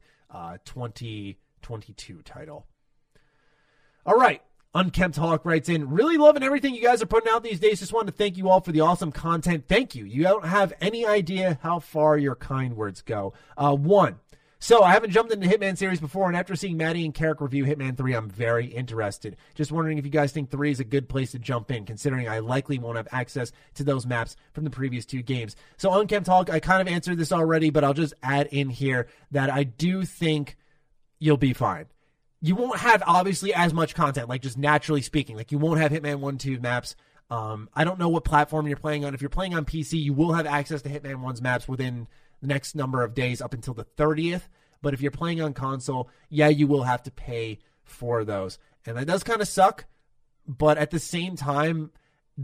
2022 title. All right. Unkempt Hawk writes in, really loving everything you guys are putting out these days. Just wanted to thank you all for the awesome content. Thank you. You don't have any idea how far your kind words go. 1, So I haven't jumped into the Hitman series before, and after seeing Maddie and Carrick review Hitman 3, I'm very interested. Just wondering if you guys think 3 is a good place to jump in, considering I likely won't have access to those maps from the previous 2 games. So Unkempt Talk, I kind of answered this already, but I'll just add in here that I do think you'll be fine. You won't have, obviously, as much content, like just naturally speaking. Like, you won't have Hitman 1, 2 maps. I don't know what platform you're playing on. If you're playing on PC, you will have access to Hitman 1's maps within the next number of days up until the 30th. But if you're playing on console, yeah, you will have to pay for those. And that does kind of suck. But at the same time,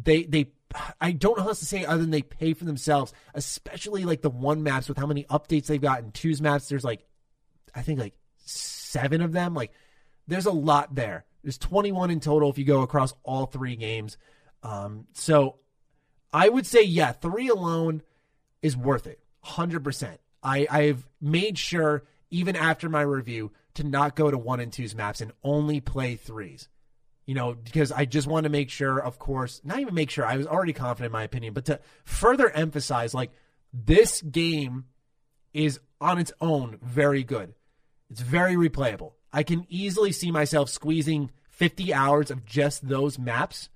I don't know how else to say other than they pay for themselves, especially like the 1 maps with how many updates they've gotten. 2's maps, there's like, I think like 7 of them. Like, there's a lot there. There's 21 in total if you go across all 3 games. So I would say, yeah, 3 alone is worth it. 100%. I've made sure, even after my review, to not go to 1 and 2's maps and only play 3's. You know, because I just want to make sure, of course, not even make sure, I was already confident in my opinion, but to further emphasize, like, this game is on its own very good. It's very replayable. I can easily see myself squeezing 50 hours of just those maps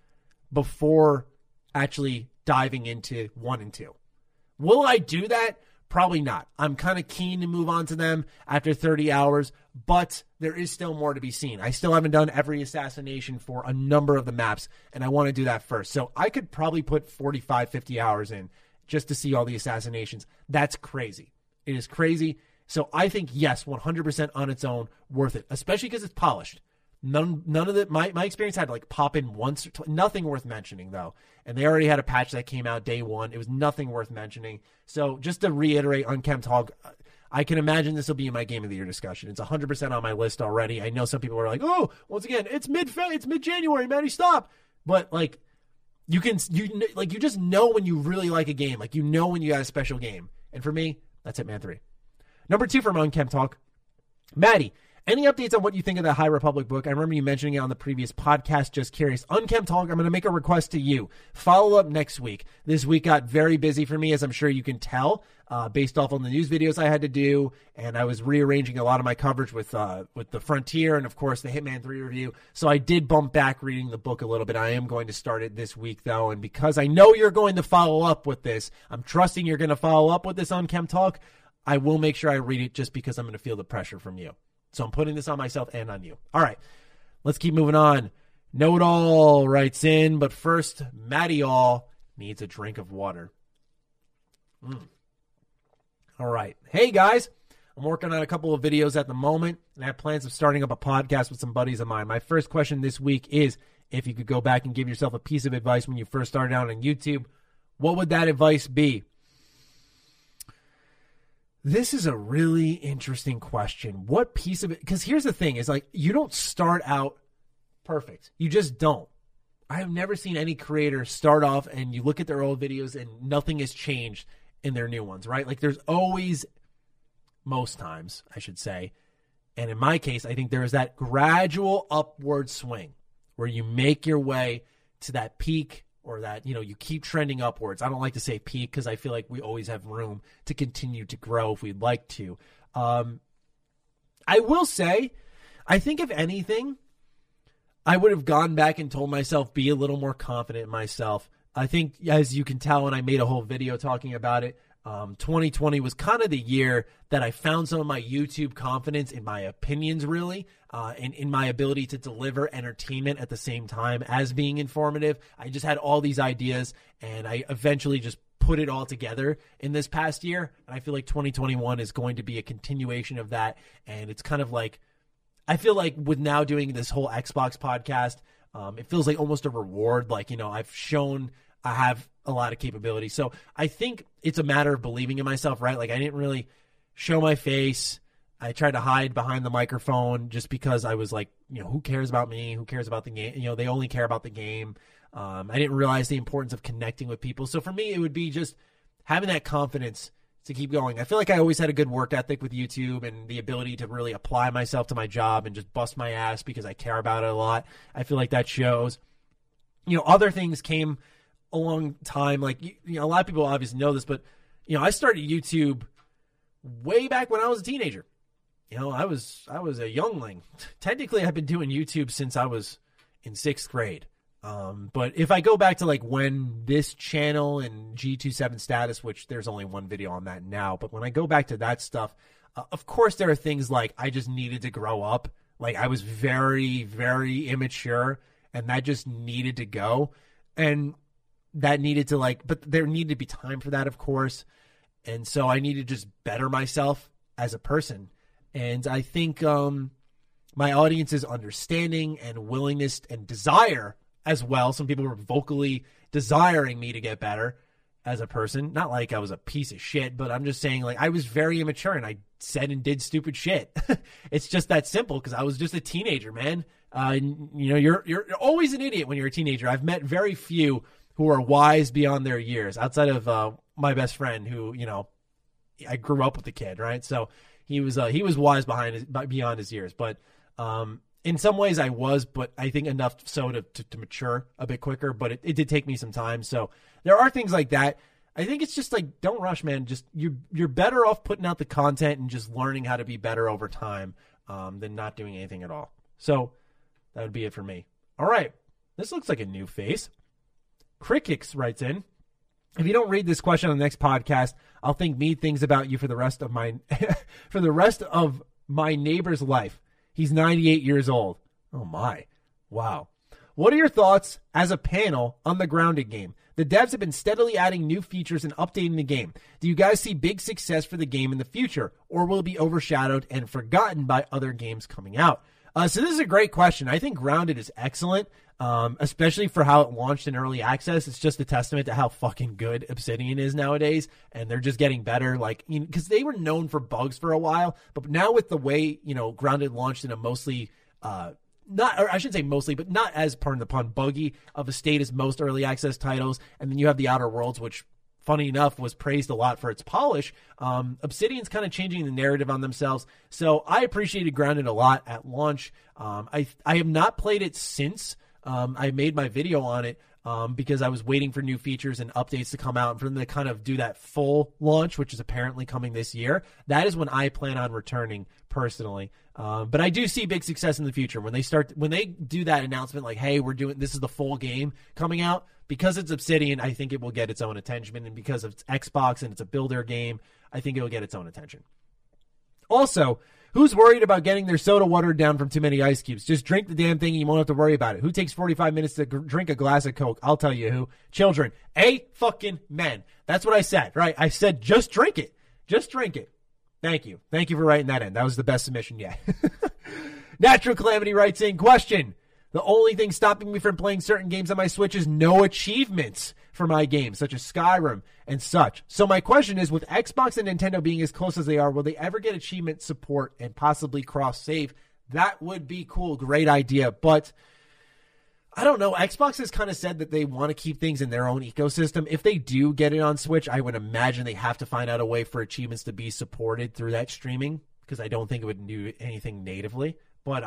before actually diving into 1 and 2. Will I do that? Probably not. I'm kind of keen to move on to them after 30 hours, but there is still more to be seen. I still haven't done every assassination for a number of the maps, and I want to do that first. So I could probably put 45, 50 hours in just to see all the assassinations. That's crazy. It is crazy. So I think, yes, 100% on its own, worth it, especially because it's polished. None of it. My experience had to like pop in once or twice. Nothing worth mentioning though. And they already had a patch that came out day 1. It was nothing worth mentioning. So just to reiterate, Unkempt Hog, I can imagine this will be in my Game of the Year discussion. It's 100% on my list already. I know some people are like, oh, once again, it's mid-January, Maddie, stop. But like, you just know when you really like a game. Like, you know when you got a special game. And for me, that's Hitman 3. Number 2 from Unkempt Talk. Maddie, any updates on what you think of the High Republic book? I remember you mentioning it on the previous podcast. Just curious. Unkempt Talk, I'm going to make a request to you. Follow up next week. This week got very busy for me, as I'm sure you can tell, based off on the news videos I had to do. And I was rearranging a lot of my coverage with the Frontier and, of course, the Hitman 3 review. So I did bump back reading the book a little bit. I am going to start it this week, though. And because I know you're going to follow up with this, I'm trusting you're going to follow up with this Unkempt Talk. I will make sure I read it just because I'm going to feel the pressure from you. So I'm putting this on myself and on you. All right, let's keep moving on. Know It All writes in, but first, Maddie All needs a drink of water. All right. Hey, guys. I'm working on a couple of videos at the moment, and I have plans of starting up a podcast with some buddies of mine. My first question this week is, if you could go back and give yourself a piece of advice when you first started out on YouTube, what would that advice be? This is a really interesting question. What piece of it? Because here's the thing, is like, you don't start out perfect. You just don't. I have never seen any creator start off and you look at their old videos and nothing has changed in their new ones, right? Like, there's always, most times, I should say, and in my case, I think there is that gradual upward swing where you make your way to that peak, or that, you know, you keep trending upwards. I don't like to say peak because I feel like we always have room to continue to grow if we'd like to. I will say, I think if anything, I would have gone back and told myself, be a little more confident in myself. I think, as you can tell, and I made a whole video talking about it, 2020 was kind of the year that I found some of my YouTube confidence in my opinions, really, and in my ability to deliver entertainment at the same time as being informative. I just had all these ideas, and I eventually just put it all together in this past year. And I feel like 2021 is going to be a continuation of that. And it's kind of like, I feel like with now doing this whole Xbox podcast, it feels like almost a reward. Like, you know, I've shown I have a lot of capability. So I think it's a matter of believing in myself, right? Like, I didn't really show my face. I tried to hide behind the microphone just because I was like, you know, who cares about me? Who cares about the game? You know, they only care about the game. I didn't realize the importance of connecting with people. So for me, it would be just having that confidence to keep going. I feel like I always had a good work ethic with YouTube and the ability to really apply myself to my job and just bust my ass because I care about it a lot. I feel like that shows. You know, other things came a long time. Like, you know, a lot of people obviously know this, but, you know, I started YouTube way back when I was a teenager. I was a youngling. Technically, I've been doing YouTube since I was in 6th grade. But if I go back to like when this channel and G27 status, which there's only one video on that now, but when I go back to that stuff, of course there are things like I just needed to grow up. Like I was very, very immature, and that just needed to go. And that needed to but there needed to be time for that, of course. And so I needed to just better myself as a person. And I think my audience's understanding and willingness and desire as well. Some people were vocally desiring me to get better as a person. Not like I was a piece of shit, but I'm just saying I was very immature and I said and did stupid shit. It's just that simple because I was just a teenager, man. You're always an idiot when you're a teenager. I've met very few who are wise beyond their years outside of my best friend who, I grew up with the kid, right? So he was wise beyond his years, but in some ways I was, but I think enough so to mature a bit quicker, but it did take me some time. So there are things like that. I think it's just don't rush, man. Just you're better off putting out the content and just learning how to be better over time than not doing anything at all. So that would be it for me. All right. This looks like a new face. Crickix writes in, if you don't read this question on the next podcast, I'll think mean things about you for the rest of my neighbor's life. He's 98 years old. Oh my. Wow. What are your thoughts as a panel on the Grounded game? The devs have been steadily adding new features and updating the game. Do you guys see big success for the game in the future, or will it be overshadowed and forgotten by other games coming out? So this is a great question. I think Grounded is excellent, especially for how it launched in early access. It's just a testament to how fucking good Obsidian is nowadays, and they're just getting better. Because they were known for bugs for a while, but now with the way Grounded launched in a mostly I shouldn't say mostly, but not as, pardon the pun, buggy of a state as most early access titles. And then you have the Outer Worlds, which, funny enough, was praised a lot for its polish. Obsidian's kind of changing the narrative on themselves. So I appreciated Grounded a lot at launch. I have not played it since I made my video on it because I was waiting for new features and updates to come out and for them to kind of do that full launch, which is apparently coming this year. That is when I plan on returning personally. But I do see big success in the future when they do that announcement like, hey, this is the full game coming out. Because it's Obsidian, I think it will get its own attention, and because it's Xbox and it's a builder game, I think it will get its own attention. Also, who's worried about getting their soda watered down from too many ice cubes? Just drink the damn thing and you won't have to worry about it. Who takes 45 minutes to drink a glass of Coke? I'll tell you who. Children. Fucking men. That's what I said, right? I said just drink it. Just drink it. Thank you. Thank you for writing that in. That was the best submission yet. Natural Calamity writes in, question. The only thing stopping me from playing certain games on my Switch is no achievements for my games, such as Skyrim and such. So my question is, with Xbox and Nintendo being as close as they are, will they ever get achievement support and possibly cross-save? That would be cool. Great idea. But I don't know. Xbox has kind of said that they want to keep things in their own ecosystem. If they do get it on Switch, I would imagine they have to find out a way for achievements to be supported through that streaming, because I don't think it would do anything natively. But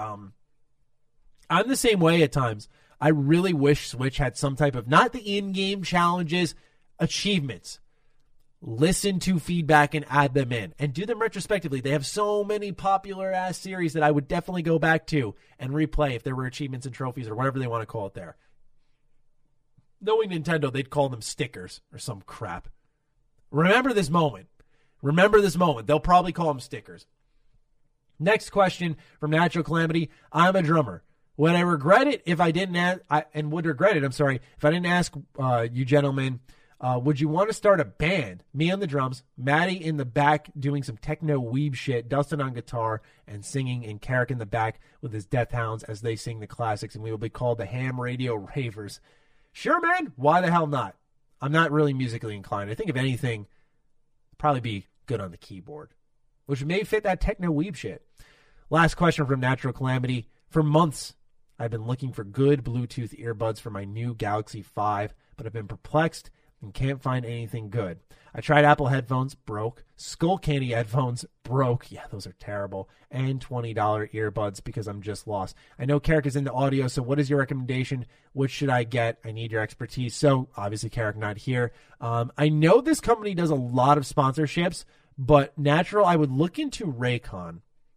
I'm the same way at times. I really wish Switch had some type of, not the in-game challenges, achievements. Listen to feedback and add them in. And do them retrospectively. They have so many popular-ass series that I would definitely go back to and replay if there were achievements and trophies or whatever they want to call it there. Knowing Nintendo, they'd call them stickers or some crap. Remember this moment. Remember this moment. They'll probably call them stickers. Next question from Natural Calamity. I'm a drummer. Would I regret it if I didn't ask, if I didn't ask you gentlemen, would you want to start a band? Me on the drums, Maddie in the back doing some techno weeb shit, Dustin on guitar and singing, and Carrick in the back with his Death Hounds as they sing the classics, and we will be called the Ham Radio Ravers. Sure, man. Why the hell not? I'm not really musically inclined. I think if anything, probably be good on the keyboard, which may fit that techno weeb shit. Last question from Natural Calamity. For months, I've been looking for good Bluetooth earbuds for my new Galaxy 5, but I've been perplexed and can't find anything good. I tried Apple headphones, broke. Skull Candy headphones, broke. Yeah, those are terrible. And $20 earbuds because I'm just lost. I know Carrick is into audio, so what is your recommendation? Which should I get? I need your expertise. So, obviously, Carrick not here. I know this company does a lot of sponsorships, but Natural, I would look into Raycon.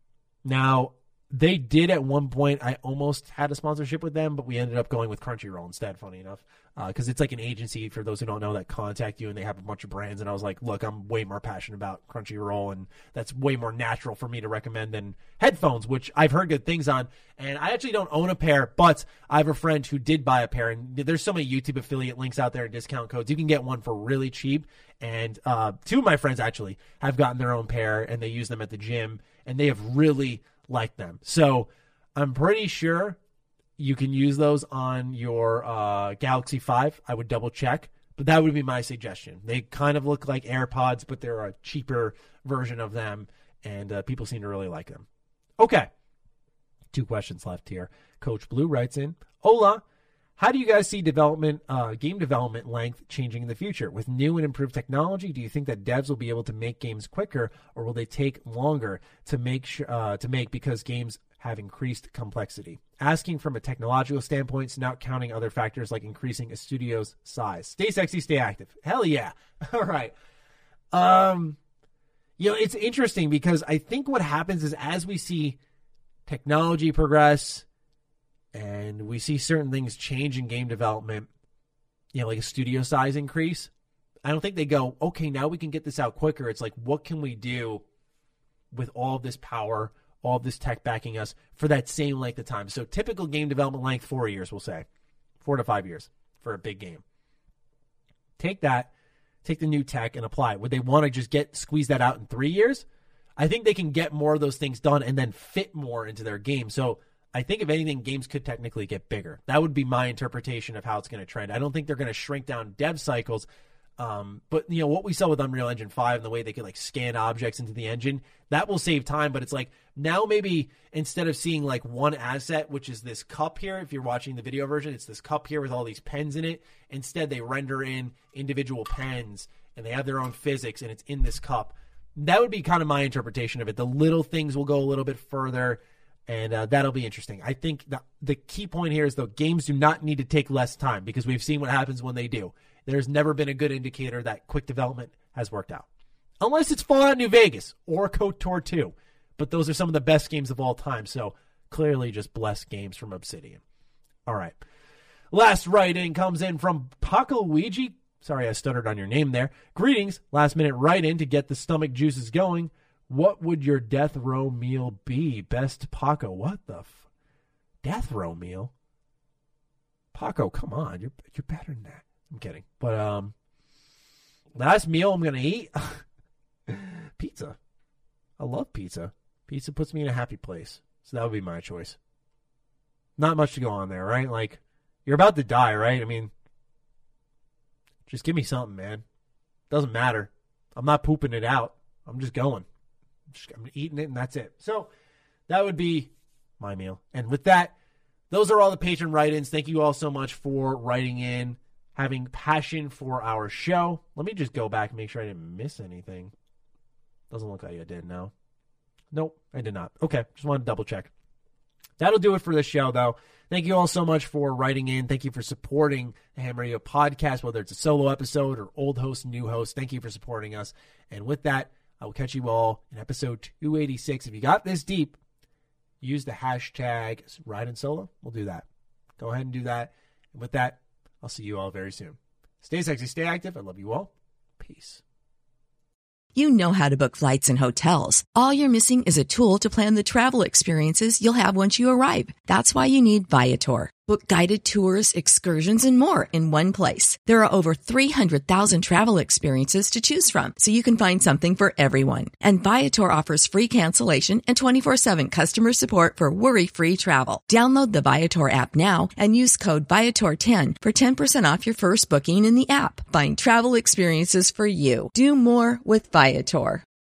Now, they did at one point, I almost had a sponsorship with them, but we ended up going with Crunchyroll instead, funny enough, because it's like an agency, for those who don't know, that contact you and they have a bunch of brands. And I was like, look, I'm way more passionate about Crunchyroll, and that's way more natural for me to recommend than headphones, which I've heard good things on. And I actually don't own a pair, but I have a friend who did buy a pair, and there's so many YouTube affiliate links out there and discount codes. You can get one for really cheap. And two of my friends actually have gotten their own pair, and they use them at the gym, and they have really like them. So I'm pretty sure you can use those on your Galaxy 5. I would double check, but that would be my suggestion. They kind of look like AirPods, but they're a cheaper version of them, and people seem to really like them. Okay, 2 questions left here. Coach Blue writes in, Hola, how do you guys see game development length changing in the future? With new and improved technology, do you think that devs will be able to make games quicker, or will they take longer to make because games have increased complexity? Asking from a technological standpoint, so not counting other factors like increasing a studio's size. Stay sexy, stay active. Hell yeah. All right. It's interesting because I think what happens is as we see technology progress, and we see certain things change in game development, like a studio size increase, I don't think they go, okay, now we can get this out quicker. It's like, what can we do with all of this power, all of this tech backing us for that same length of time? So typical game development length, 4 years, we'll say. 4 to 5 years for a big game. Take the new tech and apply it. Would they want to just squeeze that out in 3 years? I think they can get more of those things done and then fit more into their game. So I think if anything, games could technically get bigger. That would be my interpretation of how it's going to trend. I don't think they're going to shrink down dev cycles. But what we saw with Unreal Engine 5 and the way they could scan objects into the engine, that will save time. But it's like now maybe instead of seeing one asset, which is this cup here, if you're watching the video version, it's this cup here with all these pens in it. Instead, they render in individual pens and they have their own physics and it's in this cup. That would be kind of my interpretation of it. The little things will go a little bit further. And that'll be interesting. I think the key point here is, though, games do not need to take less time because we've seen what happens when they do. There's never been a good indicator that quick development has worked out. Unless it's Fallout New Vegas or KOTOR 2. But those are some of the best games of all time. So clearly just blessed games from Obsidian. All right. Last write-in comes in from Paco Luigi. Sorry, I stuttered on your name there. Greetings. Last minute write-in to get the stomach juices going. What would your death row meal be? Best Paco. What the death row meal? Paco, come on. You're better than that. I'm kidding. But last meal I'm going to eat? Pizza. I love pizza. Pizza puts me in a happy place. So that would be my choice. Not much to go on there, right? You're about to die, right? I mean, just give me something, man. Doesn't matter. I'm not pooping it out. I'm just going. I'm eating it, and that's it. So that would be my meal. And with that, those are all the patron write-ins. Thank you all so much for writing in, having passion for our show. Let me just go back and make sure I didn't miss anything. Doesn't look like I did, no. Nope, I did not. Okay, just wanted to double check. That'll do it for the show, though. Thank you all so much for writing in. Thank you for supporting the Ham Radio podcast, whether it's a solo episode or old host, new host. Thank you for supporting us. And with that, I will catch you all in episode 286. If you got this deep, use the hashtag #RideandSolo. We'll do that. Go ahead and do that. And with that, I'll see you all very soon. Stay sexy, stay active. I love you all. Peace. You know how to book flights and hotels. All you're missing is a tool to plan the travel experiences you'll have once you arrive. That's why you need Viator. Book guided tours, excursions, and more in one place. There are over 300,000 travel experiences to choose from, so you can find something for everyone. And Viator offers free cancellation and 24/7 customer support for worry-free travel. Download the Viator app now and use code Viator10 for 10% off your first booking in the app. Find travel experiences for you. Do more with Viator.